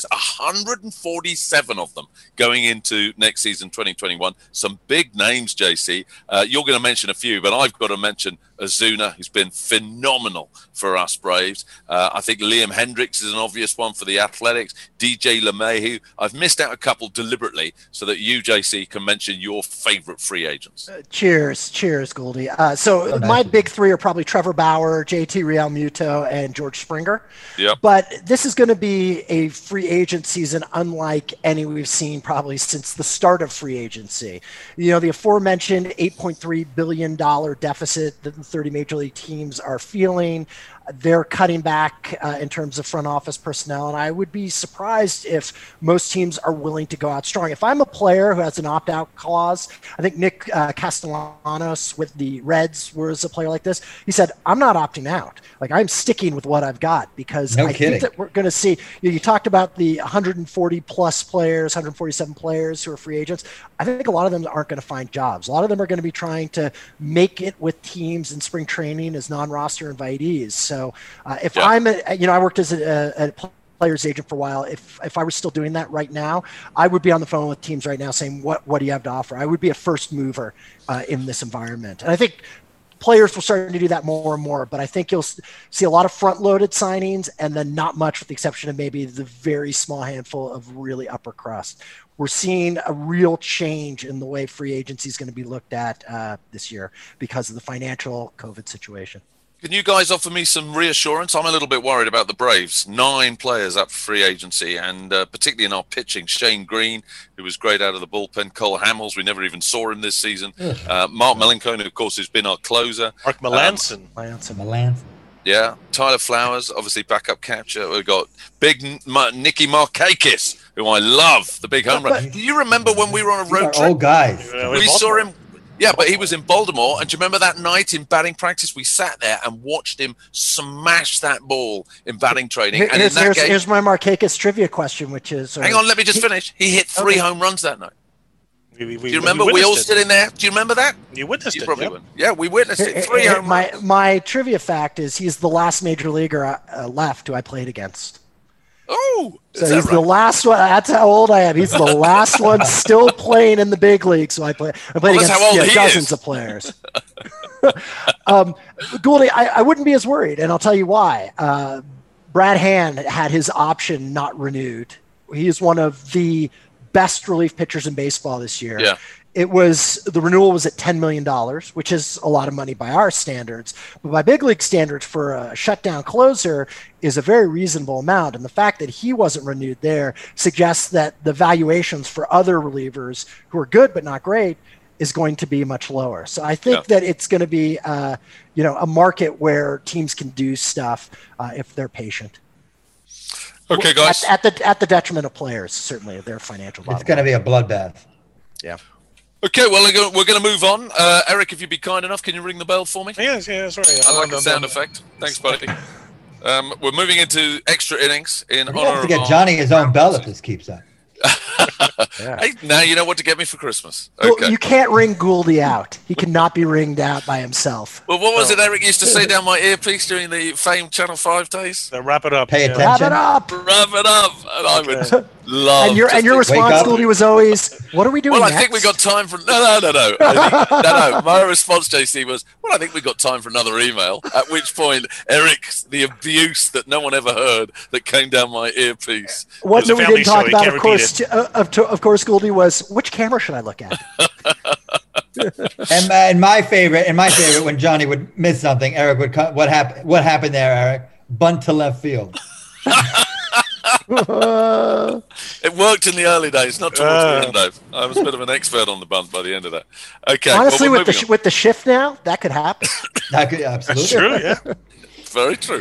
147 of them going into next season 2021. Some big names, JC. You're going to mention a few, but I've got to mention Ozuna, who's been phenomenal for us Braves. I think Liam Hendricks is an obvious one for the Athletics. DJ LeMahieu. I've missed out a couple deliberately so that you, JC, can mention your favorite free agents. Cheers, Goldie. So my big three are probably Trevor Bauer, JT Realmuto, and George Springer. Yep. But this is going to be a free agent season unlike any we've seen probably since the start of free agency. The aforementioned $8.3 billion deficit that the 30 major league teams are feeling. They're cutting back in terms of front office personnel, and I would be surprised if most teams are willing to go out strong. If I'm a player who has an opt-out clause, I think Nick Castellanos with the Reds was a player like this. He said, I'm not opting out. Like, I'm sticking with what I've got because I think that we're going to see, you talked about the 140 plus players, 147 players who are free agents. I think a lot of them aren't going to find jobs. A lot of them are going to be trying to make it with teams in spring training as non-roster invitees. So I'm I worked as a player's agent for a while. If I was still doing that right now, I would be on the phone with teams right now saying, what do you have to offer? I would be a first mover in this environment. And I think players will start to do that more and more, but I think you'll see a lot of front-loaded signings and then not much with the exception of maybe the very small handful of really upper crust. We're seeing a real change in the way free agency is going to be looked at this year because of the financial COVID situation. Can you guys offer me some reassurance? I'm a little bit worried about the Braves. 9 players up for free agency, and particularly in our pitching, Shane Green, who was great out of the bullpen, Cole Hamels, we never even saw him this season. Mark Melancon, who, of course, has been our closer. Mark Melancon. Yeah, Tyler Flowers, obviously backup catcher. We've got big Nicky Markakis, who I love, the big home run. Do you remember when we were on a road trip? Old guys. We saw him. Yeah, but he was in Baltimore, and do you remember that night in batting practice? We sat there and watched him smash that ball in batting training. Here's my Markakis trivia question, which is... Hang on, let me just finish. He hit 3 home runs that night. Do you remember? We all stood in there. Do you remember that? You witnessed it. Probably wouldn't. Yeah, we witnessed it. 3 home runs. My trivia fact is he's the last major leaguer left who I played against. Oh, so he's the last one. That's how old I am. He's the last one still playing in the big league. So I played against dozens of players. Goldie, I wouldn't be as worried, and I'll tell you why. Brad Hand had his option not renewed. He is one of the best relief pitchers in baseball this year. Yeah. The renewal was at $10 million, which is a lot of money by our standards, but by big league standards for a shutdown closer is a very reasonable amount. And the fact that he wasn't renewed there suggests that the valuations for other relievers who are good but not great is going to be much lower. So I think that it's going to be, a market where teams can do stuff if they're patient. Okay, guys. At the detriment of players, certainly their financial bottom. It's going to be a bloodbath. Yeah. Okay, well, we're going to move on. Eric, if you'd be kind enough, can you ring the bell for me? Yes, sorry. I like the sound effect. Thanks, buddy. We're moving into extra innings in We honor have to of get Johnny his own bell if this keeps up. Hey, now you know what to get me for Christmas. Well, Okay. you can't ring Gouldy out. He cannot be ringed out by himself. Well, what was it Eric used to say down my earpiece during the famed Channel 5 days? Then wrap it up. Pay Wrap attention. it up. Wrap it up. And I would love And your just to- response, up. Gouldy, was always, "What are we doing Well, I next?" think we got time for no. My response, JC, was, "Well, I think we got time for another email." At which point, Eric, the abuse that no one ever heard that came down my earpiece. One It was a that we family didn't talk show, you about, can't of course, of course, Gouldy, was which camera should I look at? And my favorite, when Johnny would miss something, Eric would come. What happened? What happened there, Eric? Bunt to left field. It worked in the early days, not towards the end, Dave. I was a bit of an expert on the bunt by the end of that. Okay. Honestly, well, with the shift now, that could happen. That could, absolutely. True, yeah. Very true.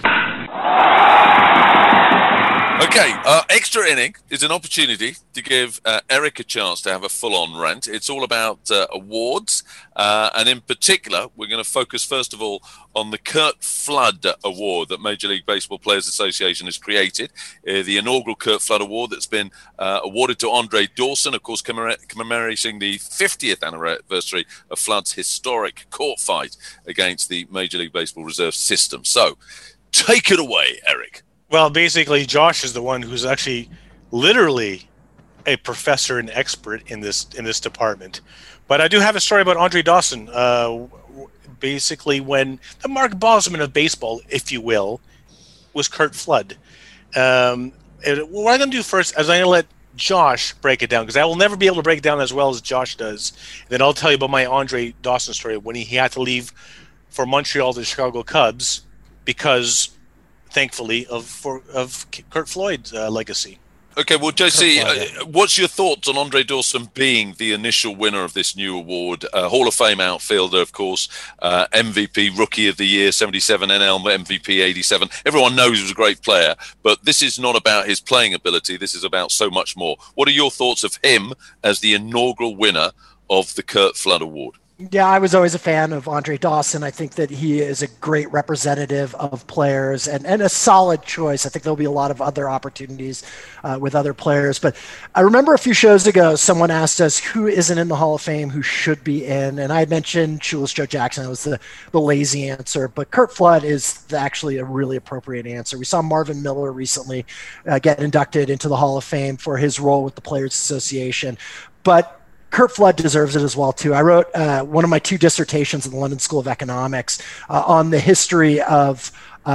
Okay, extra inning is an opportunity to give Eric a chance to have a full-on rant. It's all about awards, and in particular, we're going to focus first of all on the Curt Flood Award that Major League Baseball Players Association has created, the inaugural Curt Flood Award that's been awarded to Andre Dawson, of course, commemorating the 50th anniversary of Flood's historic court fight against the Major League Baseball reserve system. So, take it away, Eric. Well, basically, Josh is the one who's actually literally a professor and expert in this department. But I do have a story about Andre Dawson. Basically, when the Mark Bosman of baseball, if you will, was Curt Flood. What I'm going to do first is I'm going to let Josh break it down, because I will never be able to break it down as well as Josh does. And then I'll tell you about my Andre Dawson story when he had to leave for Montreal to the Chicago Cubs because, thankfully, of Curt Floyd's legacy. Okay, well, JC, what's your thoughts on Andre Dawson being the initial winner of this new award? Hall of Fame outfielder, of course, MVP, Rookie of the Year, 77, NL MVP, 87. Everyone knows he was a great player, but this is not about his playing ability. This is about so much more. What are your thoughts of him as the inaugural winner of the Curt Flood Award? Yeah, I was always a fan of Andre Dawson. I think that he is a great representative of players and a solid choice. I think there'll be a lot of other opportunities with other players. But I remember a few shows ago, someone asked us who isn't in the Hall of Fame, who should be in. And I had mentioned Shoeless Joe Jackson. That was the lazy answer. But Curt Flood is actually a really appropriate answer. We saw Marvin Miller recently get inducted into the Hall of Fame for his role with the Players Association. But Curt Flood deserves it as well, too. I wrote one of my 2 dissertations in the London School of Economics on the history of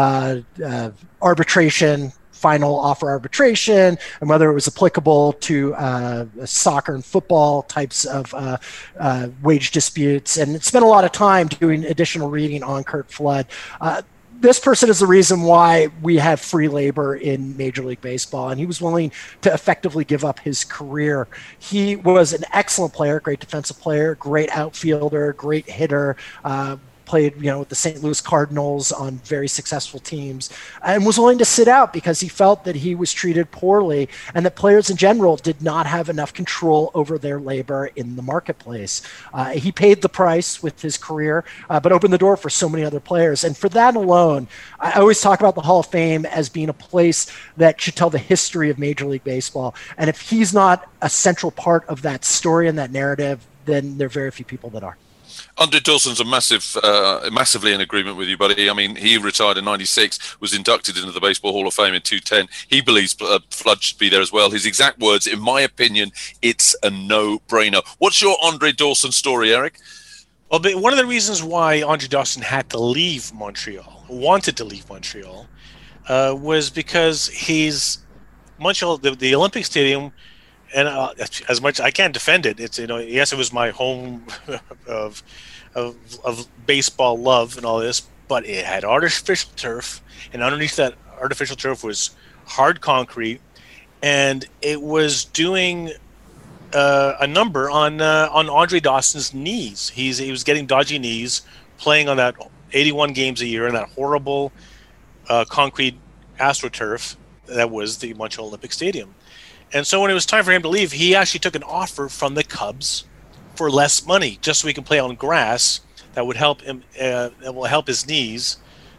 arbitration, final offer arbitration, and whether it was applicable to soccer and football types of wage disputes. And spent a lot of time doing additional reading on Curt Flood. This person is the reason why we have free labor in Major League Baseball, and he was willing to effectively give up his career. He was an excellent player, great defensive player, great outfielder, great hitter, played, with the St. Louis Cardinals on very successful teams, and was willing to sit out because he felt that he was treated poorly and that players in general did not have enough control over their labor in the marketplace. He paid the price with his career, but opened the door for so many other players. And for that alone, I always talk about the Hall of Fame as being a place that should tell the history of Major League Baseball. And if he's not a central part of that story and that narrative, then there are very few people that are. Andre Dawson's massively in agreement with you, buddy. I mean, he retired in 96, was inducted into the Baseball Hall of Fame in 2010. He believes Flood should be there as well. His exact words, in my opinion, it's a no-brainer. What's your Andre Dawson story, Eric? Well, one of the reasons why Andre Dawson had to leave Montreal, wanted to leave Montreal, was because Montreal, the Olympic Stadium, and as much I can't defend it. It's yes, it was my home of baseball love and all this, but it had artificial turf, and underneath that artificial turf was hard concrete, and it was doing a number on Andre Dawson's knees. He was getting dodgy knees, playing on that 81 games a year in that horrible concrete AstroTurf that was the Montreal Olympic Stadium. And so when it was time for him to leave, he actually took an offer from the Cubs for less money, just so he can play on grass. That would help him. That will help his knees.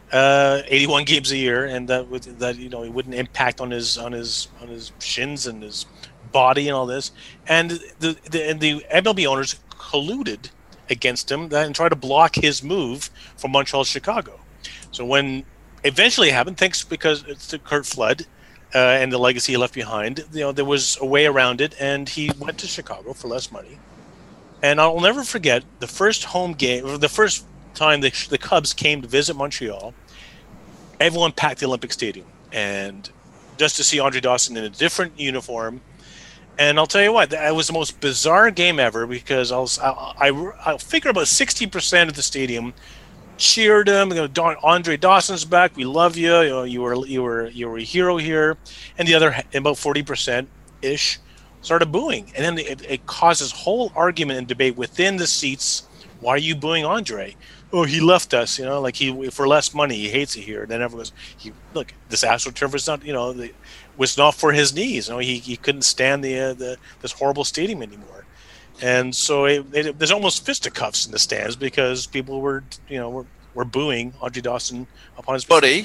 81 games a year, and that it wouldn't impact on his shins and his body and all this. And the MLB owners colluded against him and tried to block his move from Montreal to Chicago. So when eventually it happened, thanks because it's to Curt Flood and the legacy he left behind, there was a way around it, and he went to Chicago for less money. And I'll never forget the first home game, the first time the Cubs came to visit Montreal. Everyone packed the Olympic Stadium, and just to see Andre Dawson in a different uniform. And I'll tell you what, that was the most bizarre game ever, because I figure about 60% of the stadium cheered him. Andre Dawson's back. We love you. You were a hero here. And the other, about 40% ish, started booing, and then it caused this whole argument and debate within the seats. Why are you booing Andre? Oh, he left us, for less money. He hates it here. And then everyone goes, look, this AstroTurf was not, was not for his knees. He couldn't stand this horrible stadium anymore. And so there's almost fisticuffs in the stands because people were booing Andre Dawson upon his buddy.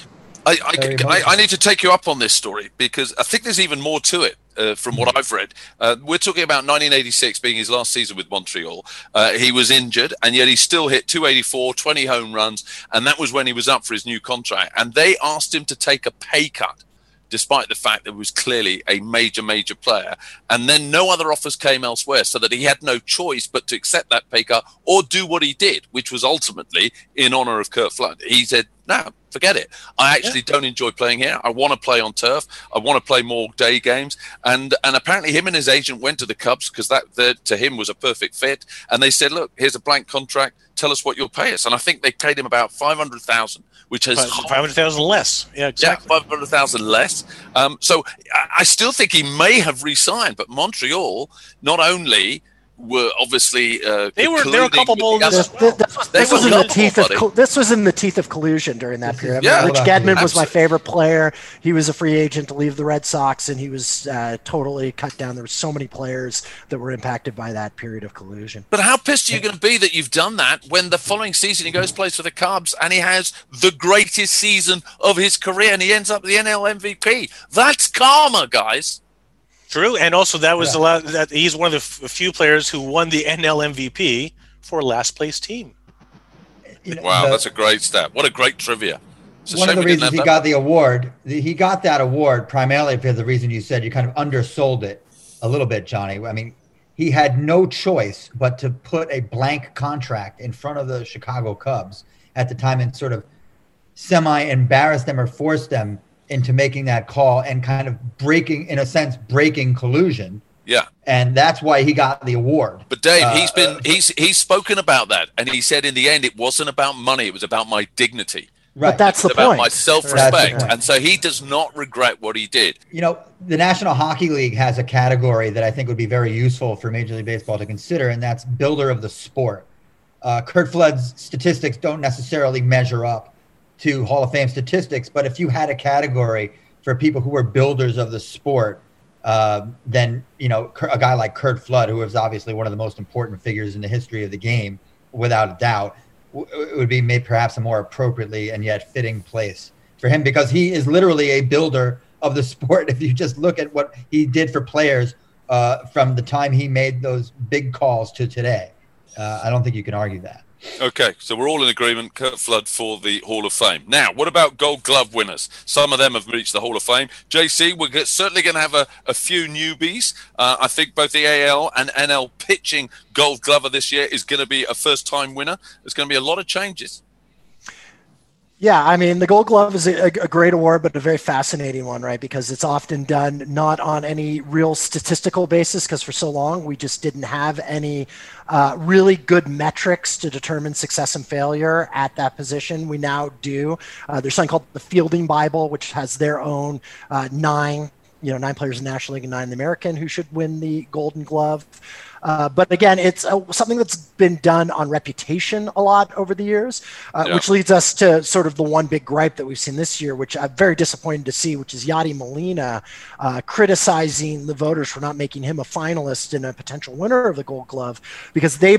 I need to take you up on this story because I think there's even more to it. From what I've read, we're talking about 1986 being his last season with Montreal. He was injured, and yet he still hit 284, 20 home runs, and that was when he was up for his new contract. And they asked him to take a pay cut, despite the fact that he was clearly a major player. And then no other offers came elsewhere, so that he had no choice but to accept that pay cut or do what he did, which was ultimately in honor of Curt Flood. He said, no, forget it. I actually don't enjoy playing here. I want to play on turf. I want to play more day games. And apparently him and his agent went to the Cubs because that to him was a perfect fit. And they said, look, here's a blank contract. Tell us what you'll pay us. And I think they paid him about $500,000, which is $500,000 less. Yeah, exactly. Yeah, $500,000 less. So I still think he may have re-signed, but Montreal not only were obviously they were culpable. This was in the teeth of collusion during that period. Rich Gedman was my favorite player. He was a free agent to leave the Red Sox, and he was totally cut down. There were so many players that were impacted by that period of collusion. But how pissed are you going to be that you've done that when the following season he goes plays for the Cubs and he has the greatest season of his career and he ends up the NL MVP? That's karma, guys. True, and also that was that he's one of the few players who won the NL MVP for last place team. Wow, that's a great stat. What a great trivia. One of the reasons he got the award, he got that award primarily for the reason you said. You kind of undersold it a little bit, Johnny. I mean, he had no choice but to put a blank contract in front of the Chicago Cubs at the time and sort of semi-embarrass them or force them into making that call and kind of breaking collusion. Yeah. And that's why he got the award. But Dave, he's spoken about that, and he said in the end it wasn't about money, it was about my dignity. Right. But that's the point. About my self-respect. And so he does not regret what he did. The National Hockey League has a category that I think would be very useful for Major League Baseball to consider, and that's builder of the sport. Curt Flood's statistics don't necessarily measure up to Hall of Fame statistics, but if you had a category for people who were builders of the sport, then a guy like Curt Flood, who is obviously one of the most important figures in the history of the game, without a doubt, it would be made perhaps a more appropriately and yet fitting place for him, because he is literally a builder of the sport. If you just look at what he did for players from the time he made those big calls to today, I don't think you can argue that. Okay, so we're all in agreement. Curt Flood for the Hall of Fame. Now, what about Gold Glove winners? Some of them have reached the Hall of Fame. JC, we're certainly going to have a few newbies. I think both the AL and NL pitching Gold Glover this year is going to be a first-time winner. There's going to be a lot of changes. Yeah, I mean, the Gold Glove is a great award, but a very fascinating one, right? Because it's often done not on any real statistical basis, because for so long we just didn't have any really good metrics to determine success and failure at that position. We now do. There's something called the Fielding Bible, which has their own 9 9 players in the National League and 9 in the American who should win the Golden Glove. But again, it's something that's been done on reputation a lot over the years, which leads us to sort of the one big gripe that we've seen this year, which I'm very disappointed to see, which is Yadi Molina criticizing the voters for not making him a finalist and a potential winner of the Gold Glove because he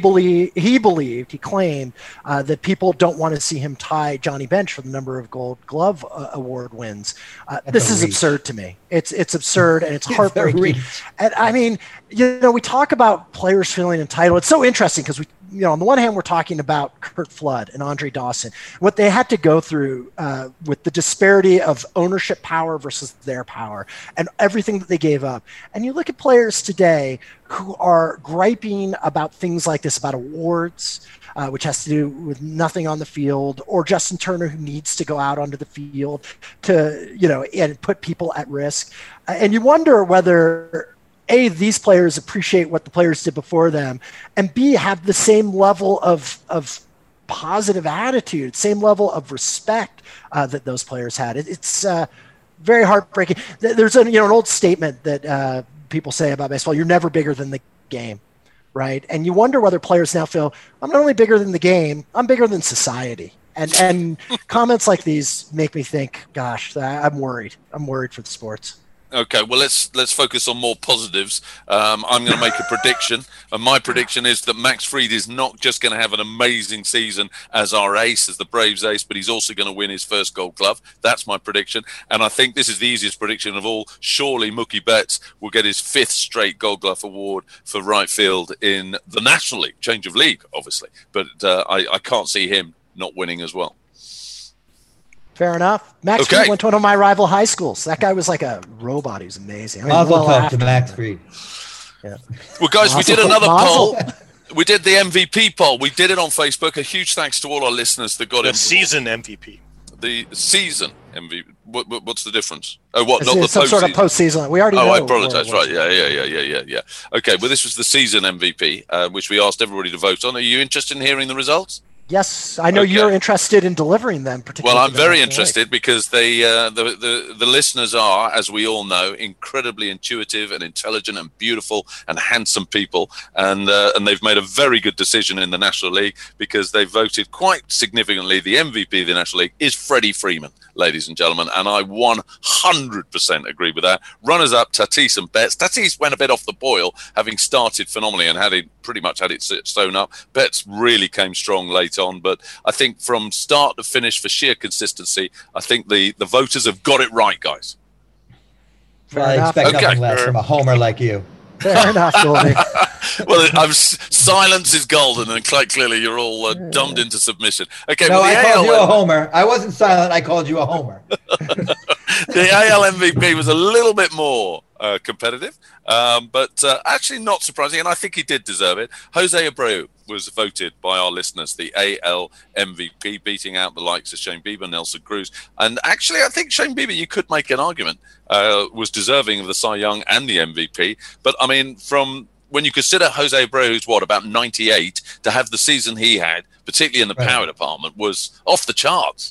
claimed that people don't want to see him tie Johnny Bench for the number of Gold Glove award wins. This is absurd to me. It's absurd and it's heartbreaking. And I mean, we talk about players feeling entitled. It's so interesting because on the one hand, we're talking about Curt Flood and Andre Dawson, what they had to go through with the disparity of ownership power versus their power and everything that they gave up. And you look at players today who are griping about things like this, about awards, which has to do with nothing on the field, or Justin Turner, who needs to go out onto the field to, and put people at risk. And you wonder whether A, these players appreciate what the players did before them, and B, have the same level of positive attitude, same level of respect that those players had. It's very heartbreaking. There's an old statement that people say about baseball: "You're never bigger than the game." Right. And you wonder whether players now feel, I'm not only bigger than the game, I'm bigger than society. And comments like these make me think, gosh, I'm worried. I'm worried for the sports. Okay, well, let's focus on more positives. I'm going to make a prediction, and my prediction is that Max Fried is not just going to have an amazing season as our ace, as the Braves ace, but he's also going to win his first Gold Glove. That's my prediction, and I think this is the easiest prediction of all. Surely Mookie Betts will get his 5th straight Gold Glove award for right field in the National League. Change of league, obviously, but I can't see him not winning as well. Fair enough. Max Fried went to one of my rival high schools. That guy was like a robot. He was amazing. Mazel tov to Max Fried. Yeah. Well, guys, we did another poll. We did the MVP poll. We did it on Facebook. A huge thanks to all our listeners that got it. The season MVP. The season MVP. What's the difference? Oh, what? Not it's the some sort of postseason. We already know. Oh, I apologize. Right. Yeah. Okay. Well, this was the season MVP, which we asked everybody to vote on. Are you interested in hearing the results? Yes, I know you're interested in delivering them. Particularly, well, I'm very interested because the listeners are, as we all know, incredibly intuitive and intelligent and beautiful and handsome people, and they've made a very good decision in the National League because they voted quite significantly. The MVP of the National League is Freddie Freeman, ladies and gentlemen, and I 100% agree with that. Runners up, Tatis and Betts. Tatis went a bit off the boil, having started phenomenally and pretty much had it sewn up. Betts really came strong late on, but I think from start to finish, for sheer consistency, I think the voters have got it right, guys. I expect nothing less from a homer like you. Fair enough, Goldie. Well, silence is golden, and quite clearly you're all dumbed into submission. Okay, no, I called you a homer. I wasn't silent. I called you a homer. The AL MVP was a little bit more competitive, but actually not surprising, and I think he did deserve it. Jose Abreu was voted by our listeners the AL MVP, beating out the likes of Shane Bieber, Nelson Cruz, and actually I think Shane Bieber, you could make an argument, was deserving of the Cy Young and the MVP. But I mean, from when you consider Jose Abreu, who's about 98, to have the season he had, particularly in the power department, was off the charts.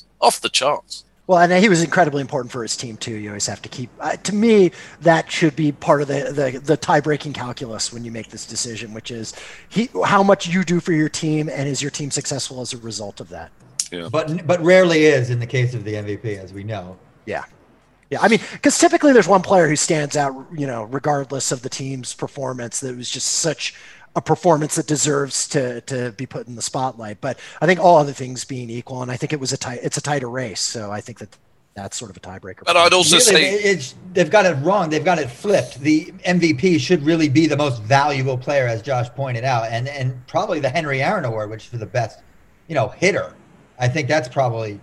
Well, and he was incredibly important for his team too. You always have to keep. To me, that should be part of the tie-breaking calculus when you make this decision, which is how much you do for your team, and is your team successful as a result of that. Yeah. But rarely is in the case of the MVP, as we know. Yeah. I mean, because typically there's one player who stands out, regardless of the team's performance, that was just such a performance that deserves to be put in the spotlight. But I think all other things being equal, and I think it's a tighter race. So I think that's sort of a tiebreaker. But I'd also say they've got it wrong. They've got it flipped. The MVP should really be the most valuable player, as Josh pointed out, and probably the Henry Aaron Award, which is for the best, hitter. I think that's probably,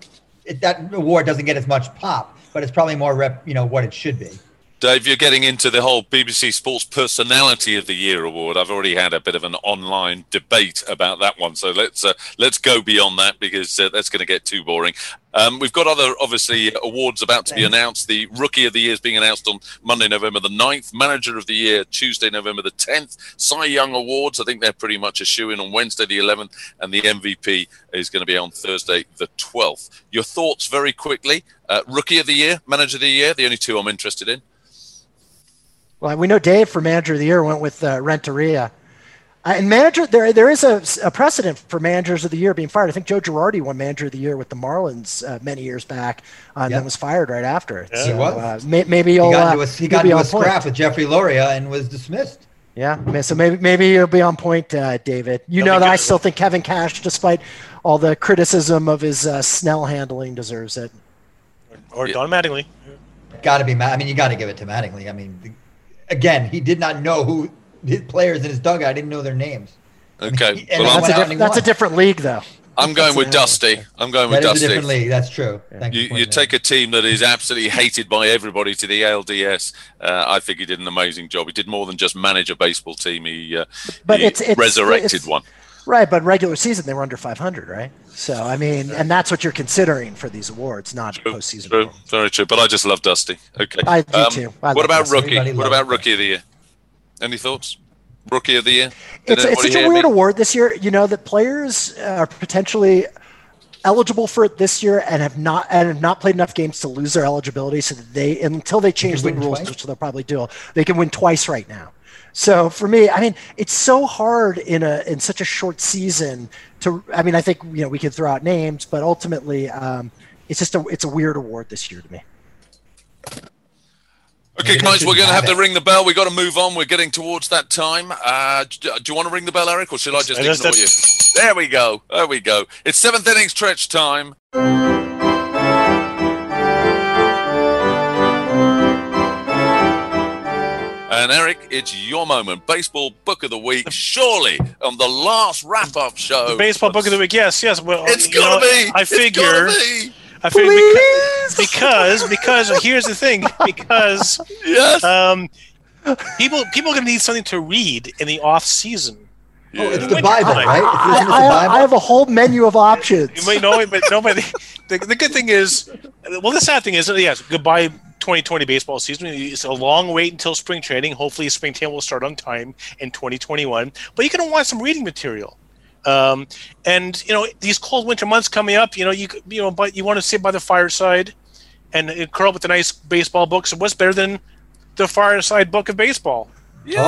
that award doesn't get as much pop, but it's probably more what it should be. Dave, you're getting into the whole BBC Sports Personality of the Year award. I've already had a bit of an online debate about that one, so let's go beyond that because that's going to get too boring. We've got other, obviously, awards about to be announced. The Rookie of the Year is being announced on Monday, November the 9th. Manager of the Year, Tuesday, November the 10th. Cy Young Awards, I think they're pretty much a shoo-in on Wednesday the 11th. And the MVP is going to be on Thursday the 12th. Your thoughts very quickly. Rookie of the Year, Manager of the Year, the only two I'm interested in. Well, we know Dave for manager of the year went with Renteria. And manager, there is a precedent for managers of the year being fired. I think Joe Girardi won manager of the year with the Marlins many years back, and then was fired right after. Yeah. So, He was. Maybe he got into a scrap with Jeffrey Loria and was dismissed. Yeah, so maybe you'll be on point, David. You know that I still think Kevin Cash, despite all the criticism of his Snell handling, deserves it. Or Don Mattingly. Got to be mad. I mean, you got to give it to Mattingly. I mean, again, he did not know who his players in his dugout. Didn't know their names. Okay, that's a different league, though. I'm going with Dusty. I'm going with Dusty. That is a different league. That's true. You take a team that is absolutely hated by everybody to the ALDS. I think he did an amazing job. He did more than just manage a baseball team. He resurrected one. Right, but regular season they were under 500, right? So I mean, and that's what you're considering for these awards, not postseason. True, very true. But I just love Dusty. Okay, I do too. What about rookie? What about rookie of the year? Any thoughts? Rookie of the year? It's such a weird award this year. You know that players are potentially eligible for it this year and have not played enough games to lose their eligibility. So that until they change the rules, which they'll probably do, they can win twice right now. So for me, I mean, it's so hard in such a short season to. I mean, I think we can throw out names, but ultimately, it's a weird award this year to me. Okay, guys, we're going to have to ring the bell. We've got to move on. We're getting towards that time. Do you want to ring the bell, Eric, or should I just ignore you? There we go. There we go. It's seventh inning stretch time. And Eric, it's your moment. Baseball Book of the Week, surely on the last wrap-up show. The Baseball Book of the Week, yes. Well, it's got to be. I figure because here's the thing, because yes. People are going to need something to read in the off season. Yeah. Oh, it's the Bible, right? I have a whole menu of options. But the good thing is, well, the sad thing is, yes, goodbye 2020 baseball season. It's a long wait until spring training. Hopefully, spring training will start on time in 2021. But you're going to want some reading material. And these cold winter months coming up, but you want to sit by the fireside and curl up with a nice baseball book. So what's better than the Fireside Book of Baseball? Yeah.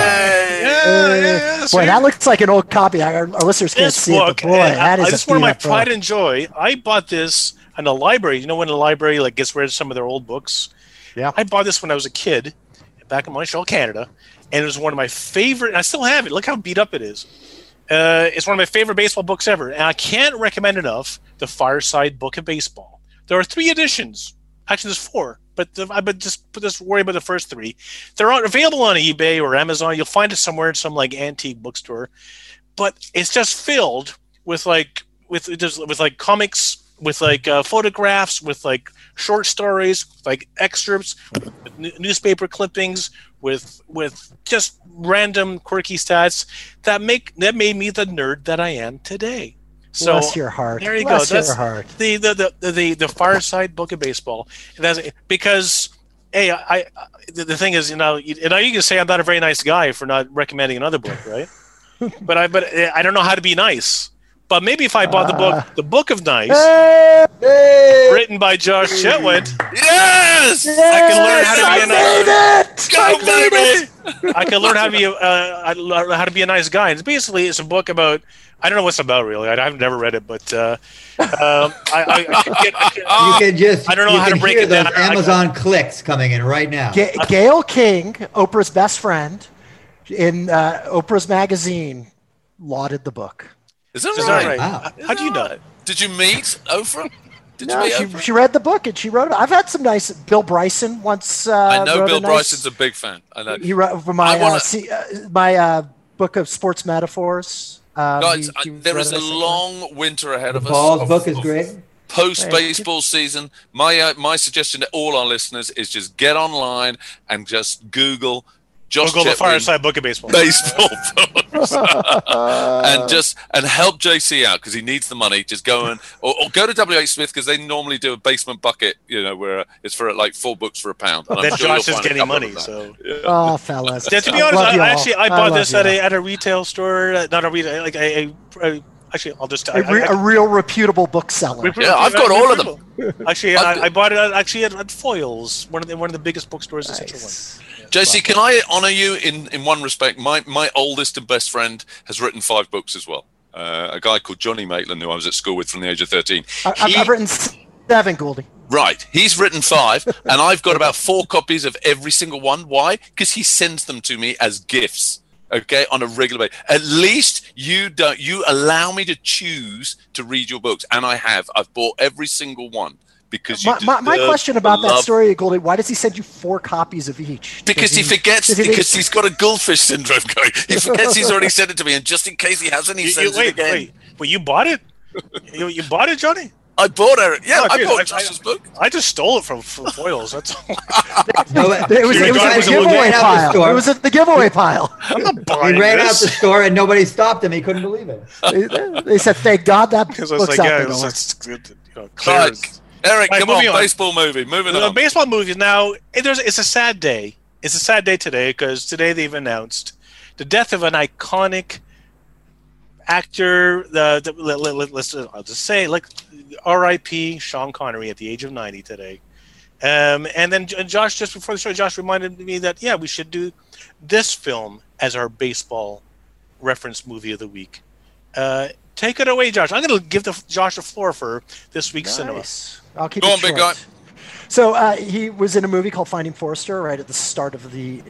Boy, that looks like an old copy. Our listeners can't see it, but boy, that is one of my pride and joy. I bought this in a library. You know when a library gets rid of some of their old books? Yeah. I bought this when I was a kid back in Montreal, Canada, and it was one of my favorite. I still have it. Look how beat up it is. It's one of my favorite baseball books ever, and I can't recommend enough the Fireside Book of Baseball. There are 3 editions. Actually, there's 4, but just worry about the first 3. They're available on eBay or Amazon. You'll find it somewhere in some antique bookstore, but it's just filled with comics, with photographs, with short stories, excerpts, with newspaper clippings, with just random quirky stats that made me the nerd that I am today. So bless your heart. There you bless go. That's your heart. The Fireside Book of Baseball. And that's because the thing is, you can say I'm not a very nice guy for not recommending another book, right? but I don't know how to be nice. But maybe if I bought the Book of Nice, written by Josh Chetwynd, yes, I can learn how to be a nice. I can learn how to be a nice guy. And it's a book about. I don't know what's about really. I've never read it, but I don't know how to break it down. Those Amazon clicks coming in right now. Gayle King, Oprah's best friend, in Oprah's magazine, lauded the book. Is that right? Wow. How do you know it? Did you meet Oprah? She read the book and she wrote it. I've had some nice. Bill Bryson once. I know Bill Bryson's a big fan. I know. He wrote for my book of sports metaphors. Guys, there is a long winter ahead of us. Paul's book is great. Post-baseball season. My suggestion to all our listeners is just get online and just Google Josh Chetwynd, the Fireside Book of Baseball. Baseball books. and help JC out because he needs the money. Just go or go to WH Smith because they normally do a basement bucket, where it's for $4 books for £1. And then Josh is getting money. So oh, fellas. Yeah, to be honest, I bought this at a retail store, not a retail, actually, I'll just a real reputable bookseller. Yeah, I've got all of them. Actually, I bought it at Foyle's, one of the biggest bookstores in Central London. JC, can I honor you in one respect? My oldest and best friend has written 5 books as well. A guy called Johnny Maitland, who I was at school with from the age of 13. I've written 7, Goldie. Right. He's written 5, and I've got about 4 copies of every single one. Why? Because he sends them to me as gifts, okay, on a regular basis. At least you allow me to choose to read your books, and I have. I've bought every single one. Because my question about that story, Goldie, why does he send you 4 copies of each? Because he forgets, because he's got a goldfish syndrome going. He forgets he's already sent it to me, and just in case he hasn't, he sends it again. Wait, but you bought it? You bought it, Johnny? I bought it. Yeah, I bought Josh's book. I just stole it from Foils. That's all. It was at the giveaway pile. It was at the giveaway pile. I'm not buying He ran out the store and nobody stopped him. He couldn't believe it. They said, "Thank God that because book's like, out the door." Clear. Eric, Right, come on, baseball movie. Moving on. Baseball movies now. It's a sad day. It's a sad day today because today they've announced the death of an iconic actor. I'll just say, like, R.I.P. Sean Connery at the age of 90 today. And then Josh, just before the show, Josh reminded me that we should do this film as our baseball reference movie of the week. Take it away, Josh. I'm going to give Josh the floor for this week's cinema. I'll keep Go it on, short. big guy. So he was in a movie called Finding Forrester right at the start of the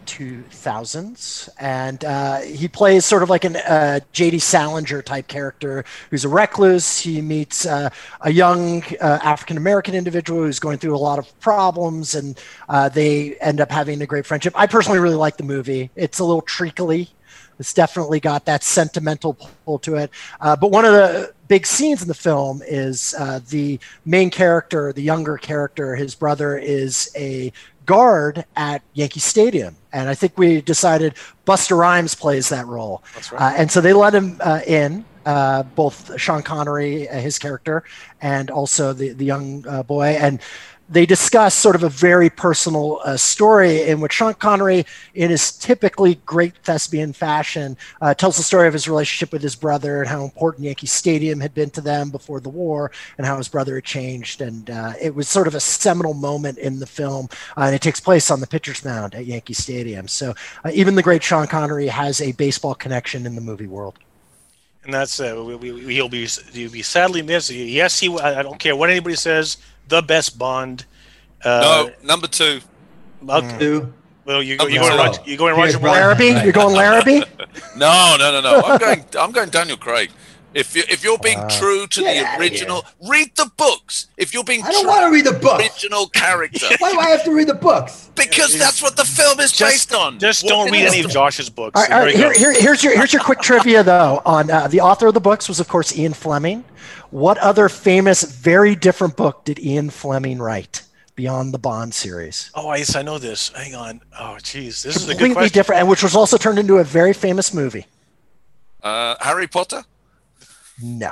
2000s. And he plays sort of like an J.D. Salinger type character who's a recluse. He meets a young African-American individual who's going through a lot of problems, and they end up having a great friendship. I personally really like the movie. It's a little treacly. It's definitely got that sentimental pull to it. But one of the big scenes in the film is the main character, the younger character, his brother is a guard at Yankee Stadium. And I think we decided Busta Rhymes plays that role. That's right. And so they let him in, both Sean Connery, his character, and also the young boy. And they discuss sort of a very personal story in which Sean Connery, in his typically great thespian fashion, tells the story of his relationship with his brother and how important Yankee Stadium had been to them before the war and how his brother had changed. And it was sort of a seminal moment in the film. And it takes place on the pitcher's mound at Yankee Stadium. So even the great Sean Connery has a baseball connection in the movie world. And that's he'll be sadly missed. Yes, I don't care what anybody says. The best Bond. No, number 2. Two. Well, you going Roger Moore? Larrabee? You're going Larrabee? No. I'm going Daniel Craig. If you're being true to the original, read the books. If you're being I don't want to read the books. Original character. Why do I have to read the books? Because that's what the film is based on. Just don't read any of Josh's books. All right, here's your quick trivia though. On the author of the books was of course Ian Fleming. What other famous, very different book did Ian Fleming write beyond the Bond series? Oh, yes, I know this. Hang on. Oh, geez, this is a good Completely question. different, and which was also turned into a very famous movie. Harry Potter? No.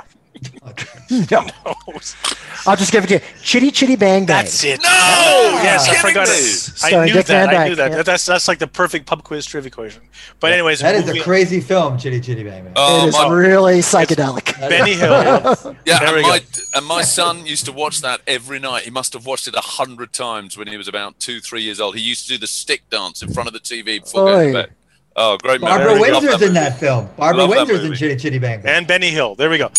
No. I'll just give it to you. Chitty Chitty Bang Bang. That's it. No! Yes, I forgot it. Sorry, I knew that. That's like the perfect pub quiz trivia question. But anyways, that is a crazy film, Chitty Chitty Bang Bang. It is really psychedelic. Benny Hill. Yeah, and my son used to watch that every night. He must have watched it 100 times when he was about 2-3 years old. He used to do the stick dance in front of the TV before going to bed. Oh, great memory. Barbara Windsor's in that film. Barbara Windsor's in Chitty Chitty Bang Bang. And Benny Hill. There we go.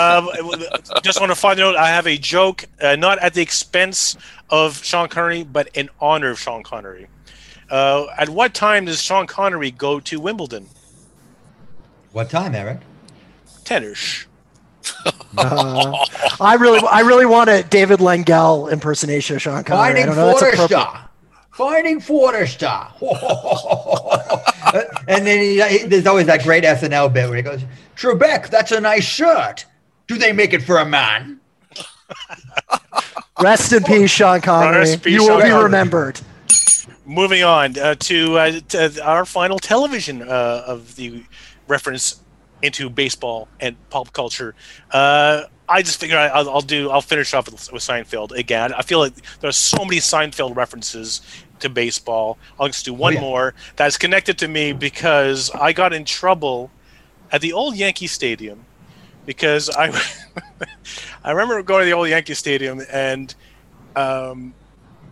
Just want to find out, I have a joke, not at the expense of Sean Connery, but in honor of Sean Connery. At what time does Sean Connery go to Wimbledon? What time, Eric? 10ish. I really want a David Langell impersonation of Sean Connery. Finding Forrester. And then there's always that great SNL bit where he goes, Trebek, that's a nice shirt. Do they make it for a man? Rest in peace, Sean Connery. You will be remembered. Moving on to our final television of the reference into baseball and pop culture. I just figured I'll finish off with Seinfeld again. I feel like there's so many Seinfeld references to baseball. I'll just do one more that's connected to me because I got in trouble at the old Yankee Stadium because I remember going to the old Yankee Stadium and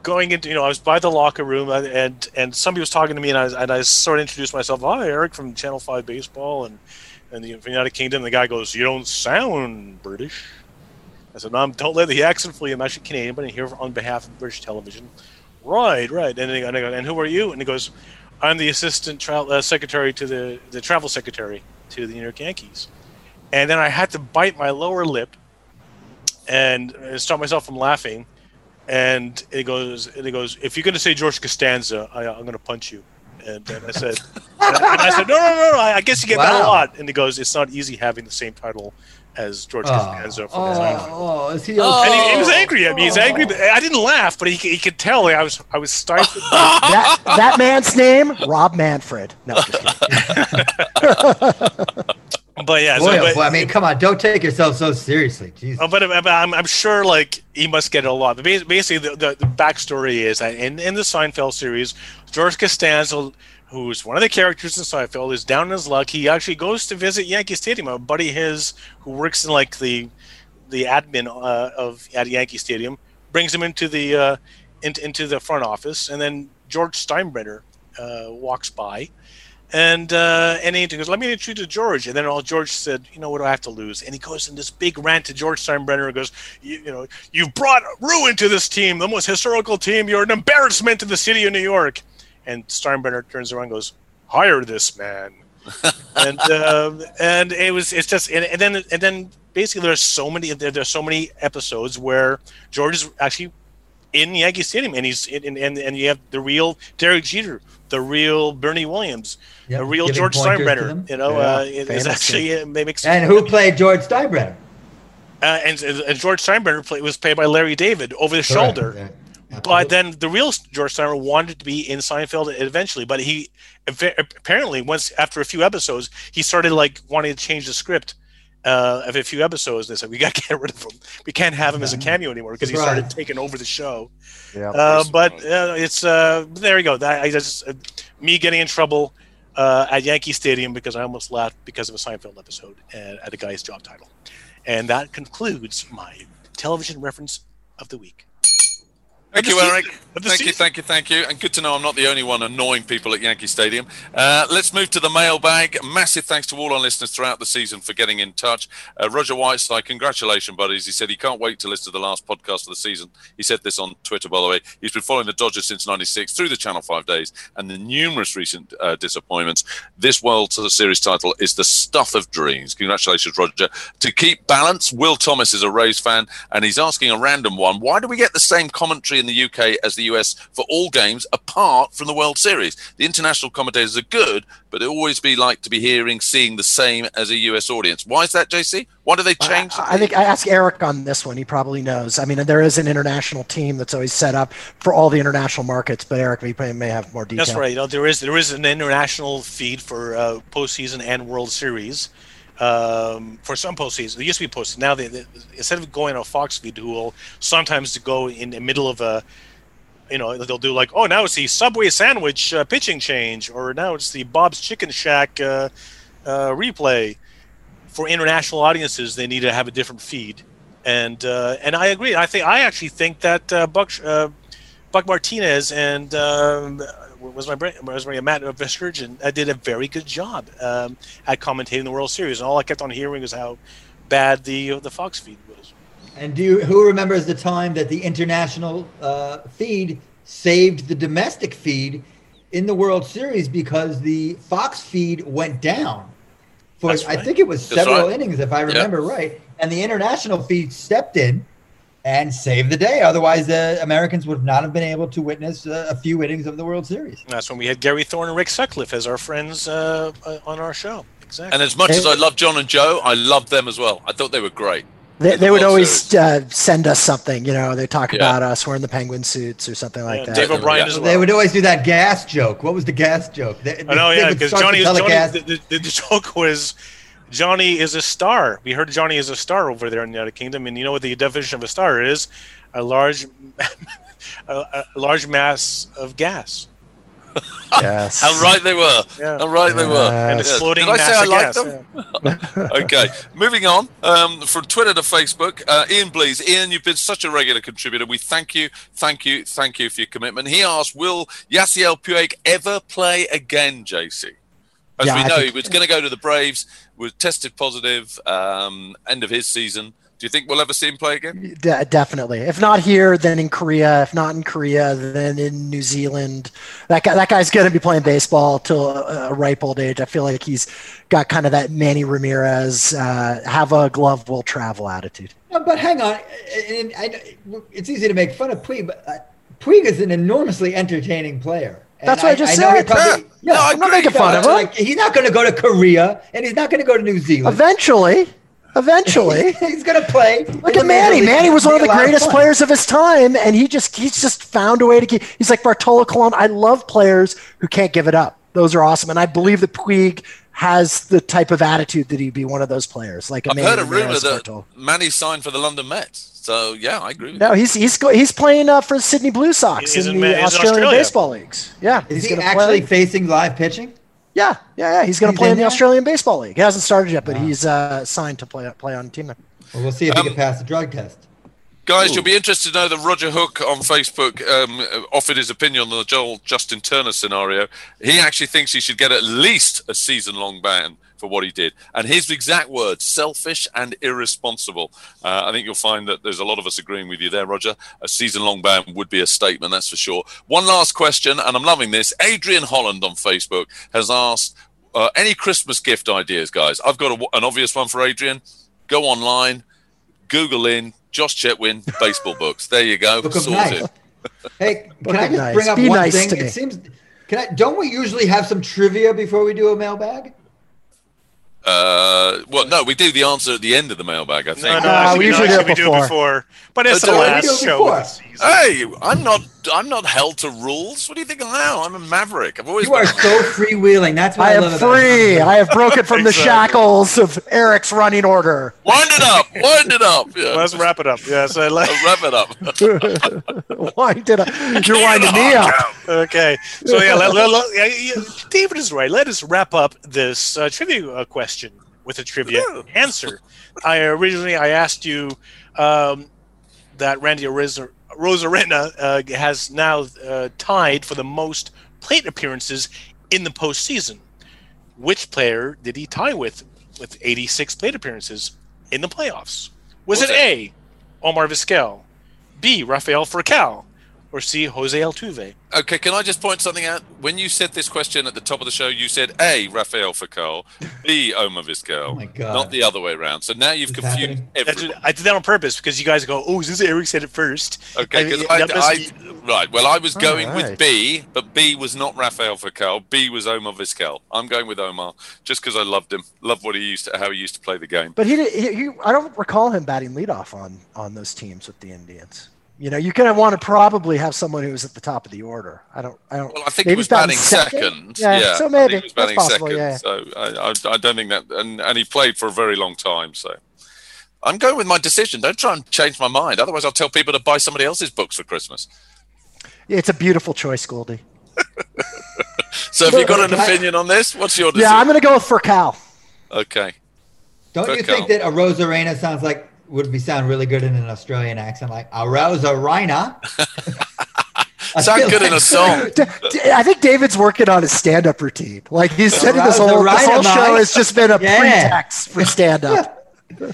going into, I was by the locker room, and somebody was talking to me, and I sort of introduced myself. Hi, Eric from Channel 5 Baseball, and the United Kingdom. The guy goes, "You don't sound British." I said, "No, don't let the accent fool you. I'm actually Canadian, but I'm here on behalf of British Television." Right. And I go, "And who are you?" And he goes, "I'm the assistant secretary to the travel secretary to the New York Yankees." And then I had to bite my lower lip and stop myself from laughing. And it goes, "If you're going to say George Costanza, I'm going to punch you." And I said, "No. I guess you get that a lot." And he goes, "It's not easy having the same title as George Costanza from the Seinfeld." Is he okay? And he was angry at me. He's angry. I didn't laugh, but he could tell I was stifled. that man's name, Rob Manfred. No, just kidding. But yeah, boy, I mean, come on, don't take yourself so seriously. Jesus. But I'm sure, like, he must get it a lot. But basically, the backstory is that in the Seinfeld series, George Costanza, who's one of the characters in Seinfeld, is down in his luck. He actually goes to visit Yankee Stadium. A buddy of his who works in like the admin at Yankee Stadium brings him into the front office, and then George Steinbrenner walks by. And he goes, "Let me introduce you to George." And then George said, "What do I have to lose?" And he goes in this big rant to George Steinbrenner and goes, "You've brought ruin to this team, the most historical team. You're an embarrassment to the city of New York." And Steinbrenner turns around and goes, "Hire this man." and then basically there's so many episodes where George is actually in Yankee Stadium, and and you have the real Derek Jeter, the real Bernie Williams, the real George Steinbrenner. It's actually And who played George Steinbrenner? And George Steinbrenner was played by Larry David over the shoulder. Yeah. But then the real George Steinbrenner wanted to be in Seinfeld eventually, but he apparently after a few episodes he started like wanting to change the script of a few episodes. They said, "We got to get rid of him. We can't have him as a cameo anymore," because he started taking over the show. Yeah, it's there you go. I just me getting in trouble at Yankee Stadium because I almost laughed because of a Seinfeld episode at a guy's job title. And that concludes my television reference of the week. Thank you, Eric. Thank you. And good to know I'm not the only one annoying people at Yankee Stadium. Let's move to the mailbag. Massive thanks to all our listeners throughout the season for getting in touch. Roger Whiteside, congratulations, buddies. He said he can't wait to listen to the last podcast of the season. He said this on Twitter, by the way. He's been following the Dodgers since '96 through the Channel 5 days and the numerous recent disappointments. This World Series title is the stuff of dreams. Congratulations, Roger. To keep balance, Will Thomas is a Rays fan, and he's asking a random one. Why do we get the same commentary in the UK as the US for all games apart from the World Series? The international commentators are good, but it always be like to be seeing the same as a US audience. Why is that, JC? Why do they change? I think I asked Eric on this one. He probably knows. I mean, there is an international team that's always set up for all the international markets, but Eric may have more detail. That's right. There is an international feed for postseason and World Series. For some postseason, there used to be postseason. Now they instead of going on a Fox feed, who will sometimes go in the middle of a, they'll do like, oh, now it's the Subway sandwich pitching change, or now it's the Bob's Chicken Shack replay. For international audiences, they need to have a different feed, and I agree. I actually think that Buck Martinez and Matt Vesturgeon did a very good job at commentating the World Series, and all I kept on hearing was how bad the Fox feed was. And who remembers the time that the international feed saved the domestic feed in the World Series because the Fox feed went down for right. I think it was several innings, if I remember right, and the international feed stepped in and saved the day. Otherwise, the Americans would not have been able to witness a few innings of the World Series. That's when we had Gary Thorne and Rick Sutcliffe as our friends on our show. Exactly. And as much as I love John and Joe, I loved them as well. I thought they were great. They would always send us something. They talk about us wearing the Penguin suits or something like that. Dave O'Brien as well. They would always do that gas joke. What was the gas joke? I know, because the joke was, Johnny is a star. We heard Johnny is a star over there in the United Kingdom, and you know what the definition of a star is? A large mass of gas. Yes. How right they were. Yeah. How right they were. And Yes. exploding Did I say I NASA liked gas. them? Okay, moving on from Twitter to Facebook. Ian Blees. Ian, you've been such a regular contributor. We thank you for your commitment. He asked, will Yasiel Puig ever play again, JC? As we know, he was going to go to the Braves, was tested positive, end of his season. Do you think we'll ever see him play again? Definitely. If not here, then in Korea. If not in Korea, then in New Zealand. That guy's going to be playing baseball till a ripe old age. I feel like he's got kind of that Manny Ramirez, have a glove will travel attitude. No, but hang on. It's easy to make fun of Puig, but Puig is an enormously entertaining player. And that's what I just know said. No, I'm not making fun of him. Like, he's not going to go to Korea, and he's not going to go to New Zealand. Eventually. He's going to play. Look at Manny. Manny was one of the greatest players of his time, and he's just found a way to keep. He's like Bartolo Colon. I love players who can't give it up. Those are awesome, and I believe that Puig has the type of attitude that he'd be one of those players. Like I've heard a rumor that Manny signed for the London Mets. So yeah, I agree with you. No, he's playing for Sydney Blue Sox in the Australian baseball leagues. Yeah, is he actually facing live pitching? Yeah. He's going to play in the Australian Baseball League. He hasn't started yet, but he's signed to play on a team there. Well, we'll see if he can pass the drug test. Guys, you'll be interested to know that Roger Hook on Facebook offered his opinion on the Justin Turner scenario. He actually thinks he should get at least a season-long ban for what he did. And his exact words, selfish and irresponsible. I think you'll find that there's a lot of us agreeing with you there, Roger. A season-long ban would be a statement, that's for sure. One last question, and I'm loving this. Adrian Holland on Facebook has asked, any Christmas gift ideas, guys? I've got an obvious one for Adrian. Go online, Google in, Josh Chetwin, baseball books. There you go. Sorted. Nice. Hey, can I just bring up one thing? It seems, don't we usually have some trivia before we do a mailbag? Well, no, we do the answer at the end of the mailbag, I think. No, we usually do it before. But it's the last show of the season. Hey, I'm not held to rules. What do you think of now? I'm a maverick. I've always You are so freewheeling. That's what I love about free. I have broken from the shackles of Eric's running order. Wind it up. Yeah. Let's wrap it up. Yes, wrap it up. Wind it up. You're winding me up. Okay. So David is right. Let us wrap up this trivia question with a trivia answer. I asked you that Randy Rosarena has now tied for the most plate appearances in the postseason. Which player did he tie with 86 plate appearances in the playoffs? Was it A, Omar Vizquel, B, Rafael Furcal, or C, Jose Altuve? Okay, can I just point something out? When you said this question at the top of the show, you said A, Rafael Furcal, B, Omar Vizquel, oh my God. Not the other way around. So now you've confused everyone. I did that on purpose because you guys go, is this Eric said it first? Okay, because right. Well, I was going with B, but B was not Rafael Furcal. B was Omar Vizquel. I'm going with Omar just because I loved him. Loved what how he used to play the game. But I don't recall him batting leadoff on those teams with the Indians. You know, you're going to want to probably have someone who's at the top of the order. I don't. Well, I think he was batting second. Yeah, so maybe he was batting possible, second. Yeah. So I don't think that, and he played for a very long time. So I'm going with my decision. Don't try and change my mind. Otherwise, I'll tell people to buy somebody else's books for Christmas. It's a beautiful choice, Goldie. So have you got an opinion on this? What's your decision? Yeah, I'm going to go with Furcal. Okay. Don't you think that a Rosarena would sound really good in an Australian accent, like a Rosarena? Sound good in a song. I think David's working on his stand-up routine. Like he's said, this whole show has just been a pretext for stand-up.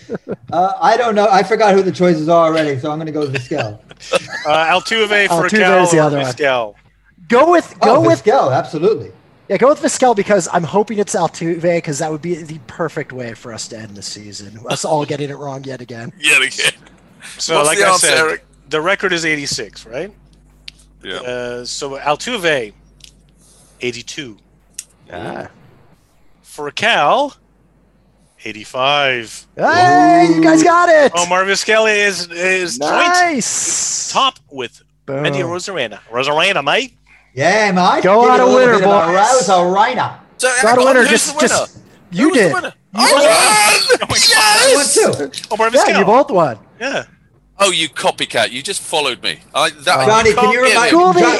I don't know. I forgot who the choices are already, so I'm going to go with Vizquel. Altuve, Furcal, is the other Vizquel. Go with Vizquel, absolutely. Yeah, go with Vizquel because I'm hoping it's Altuve because that would be the perfect way for us to end the season. Us all getting it wrong yet again. So, what's like the I answer, said, Eric? the record is 86, right? Yeah. So Altuve, 82. Furcal, 85. Hey, you guys got it. Omar Vizquel is nice. Top with Randy Rosarena. Rosarena, mate. Yeah, mate. Go out a winner, boy. Rosarena. Got a winner. Just you did. I won! Yes! I won too. Omar Vizquel. Yeah, you both won. Yeah. Oh, you copycat! You just followed me. Johnny, can you remind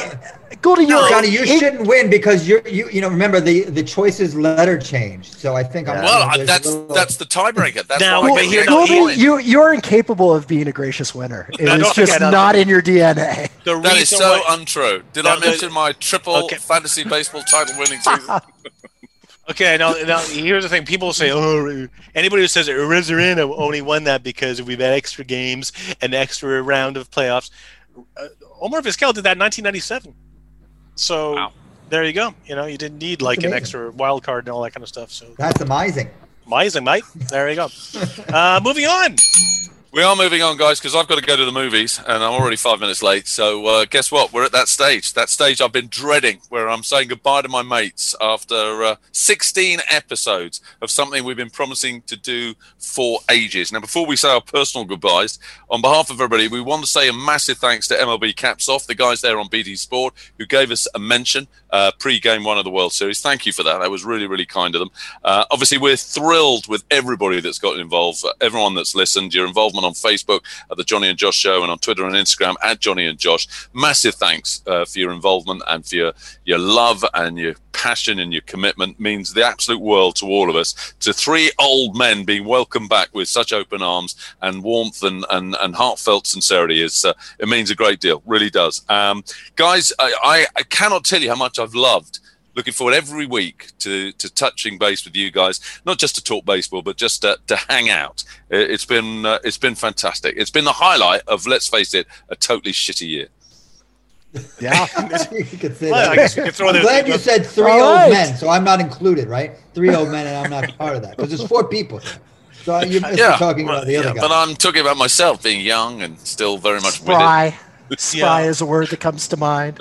Goldie, Johnny, you shouldn't win because you remember the choices letter changed. So I think that's the tiebreaker. That's now, why Goldie, you're incapable of being a gracious winner. It's just not in your DNA. That is so untrue. Did I mention my triple fantasy baseball title winning season? Okay, now here's the thing. People say, "Oh, anybody who says Arozarena only won that because we've had extra games and extra round of playoffs." Omar Vizquel did that in 1997. So There you go. You didn't need like an extra wild card and all that kind of stuff. So that's amazing. Amazing, mate. There you go. Moving on. We are moving on, guys, because I've got to go to the movies, and I'm already 5 minutes late. So guess what? We're at that stage I've been dreading, where I'm saying goodbye to my mates after 16 episodes of something we've been promising to do for ages. Now, before we say our personal goodbyes, on behalf of everybody, we want to say a massive thanks to MLB Caps Off, the guys there on BT Sport, who gave us a mention pre-game one of the World Series. Thank you for that. That was really, really kind of them. Obviously, we're thrilled with everybody that's got involved, everyone that's listened, your involvement on Facebook at the Johnny and Josh Show, and on Twitter and Instagram at Johnny and Josh. Massive thanks for your involvement and for your love and your passion and your commitment. Means the absolute world to all of us. To three old men being welcomed back with such open arms and warmth and heartfelt sincerity it means a great deal. Really does. Guys, I cannot tell you how much I've loved looking forward every week to touching base with you guys, not just to talk baseball, but just to hang out. It's been fantastic. It's been the highlight of, let's face it, a totally shitty year. Yeah, you could say well, that. I guess we could throw I'm glad you said three old men, so I'm not included, right? 3 old men, and I'm not part of that because there's 4 people here. So you're talking about the other guy. But I'm talking about myself being young and still very much spry. Spry is a word that comes to mind.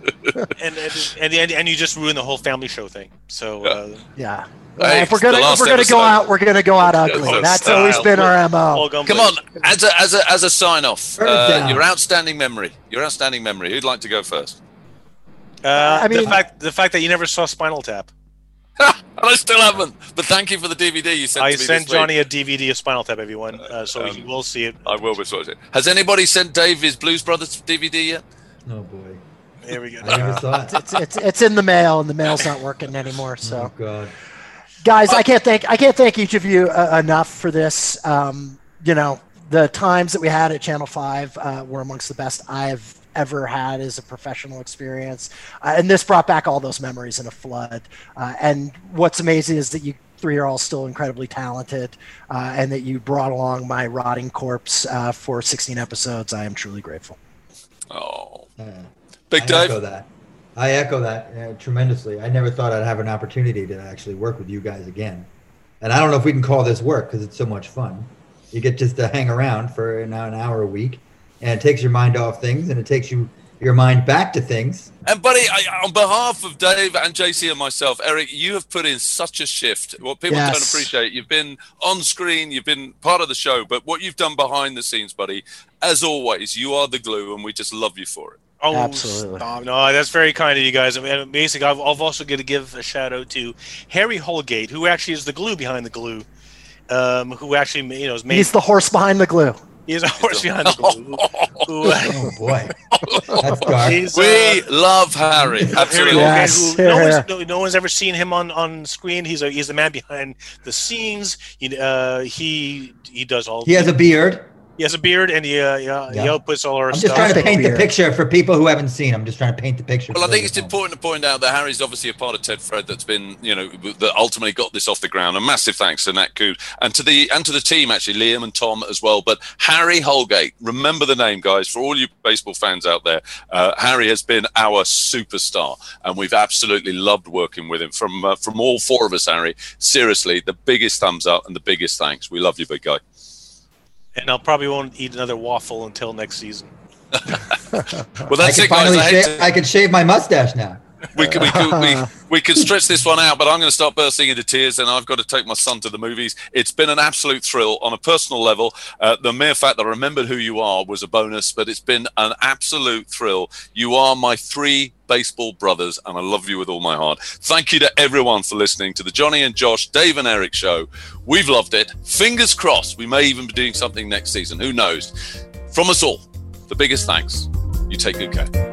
and you just ruined the whole family show thing. So yeah. Hey, if we're gonna go out, we're gonna go out ugly. That's always been our MO. Come on, as a sign off, your outstanding memory. Who'd like to go first? The fact that you never saw Spinal Tap. And I still haven't. But thank you for the DVD you sent to me. I sent Johnny a DVD of Spinal Tap, everyone, so he will see it. I will be watching it. Has anybody sent Dave his Blues Brothers DVD yet? Oh boy. There we go. I never saw it. It's in the mail, and the mail's not working anymore. So. Oh God. Guys, I can't thank each of you enough for this. The times that we had at Channel 5 were amongst the best I've ever had as a professional experience. And this brought back all those memories in a flood. And what's amazing is that you 3 are all still incredibly talented, and that you brought along my rotting corpse for 16 episodes. I am truly grateful. Oh, Big Dave. I echo that tremendously. I never thought I'd have an opportunity to actually work with you guys again. And I don't know if we can call this work because it's so much fun. You get just to hang around for an hour a week, and it takes your mind off things, and it takes your mind back to things. And buddy, on behalf of Dave and JC and myself, Eric, you have put in such a shift. What people don't appreciate, you've been on screen, you've been part of the show, but what you've done behind the scenes, buddy, as always, you are the glue, and we just love you for it. Oh, absolutely. Stop. No, that's very kind of you guys. I mean, basically, I've also got to give a shout out to Harry Holgate, who actually is the glue behind the glue. Who actually, is made. He's the horse behind the glue. He's a horse behind the glue. Oh boy, that's dark. We love Harry. Absolutely. Yes. No one's ever seen him on screen. He's the man behind the scenes. He does all. He has a beard. He has a beard, and he outputs all our stuff. I'm just trying to paint the picture for people who haven't seen. I'm just trying to paint the picture. Well, I think it's important to point out that Harry's obviously a part of Ted Fred that's been, that ultimately got this off the ground. A massive thanks to Nat Cood and to the team, actually, Liam and Tom as well. But Harry Holgate, remember the name, guys, for all you baseball fans out there. Harry has been our superstar, and we've absolutely loved working with him. From all 4 of us, Harry, seriously, the biggest thumbs up and the biggest thanks. We love you, big guy. And I probably won't eat another waffle until next season. Well, that's it, guys. I can shave my mustache now. We could stretch this one out, but I'm going to start bursting into tears, and I've got to take my son to the movies. It's been an absolute thrill on a personal level. The mere fact that I remembered who you are was a bonus, but it's been an absolute thrill. You are my 3 baseball brothers, and I love you with all my heart. Thank you to everyone for listening to the Johnny and Josh, Dave and Eric show. We've loved it. Fingers crossed we may even be doing something next season. Who knows? From us all, the biggest thanks. You take good care.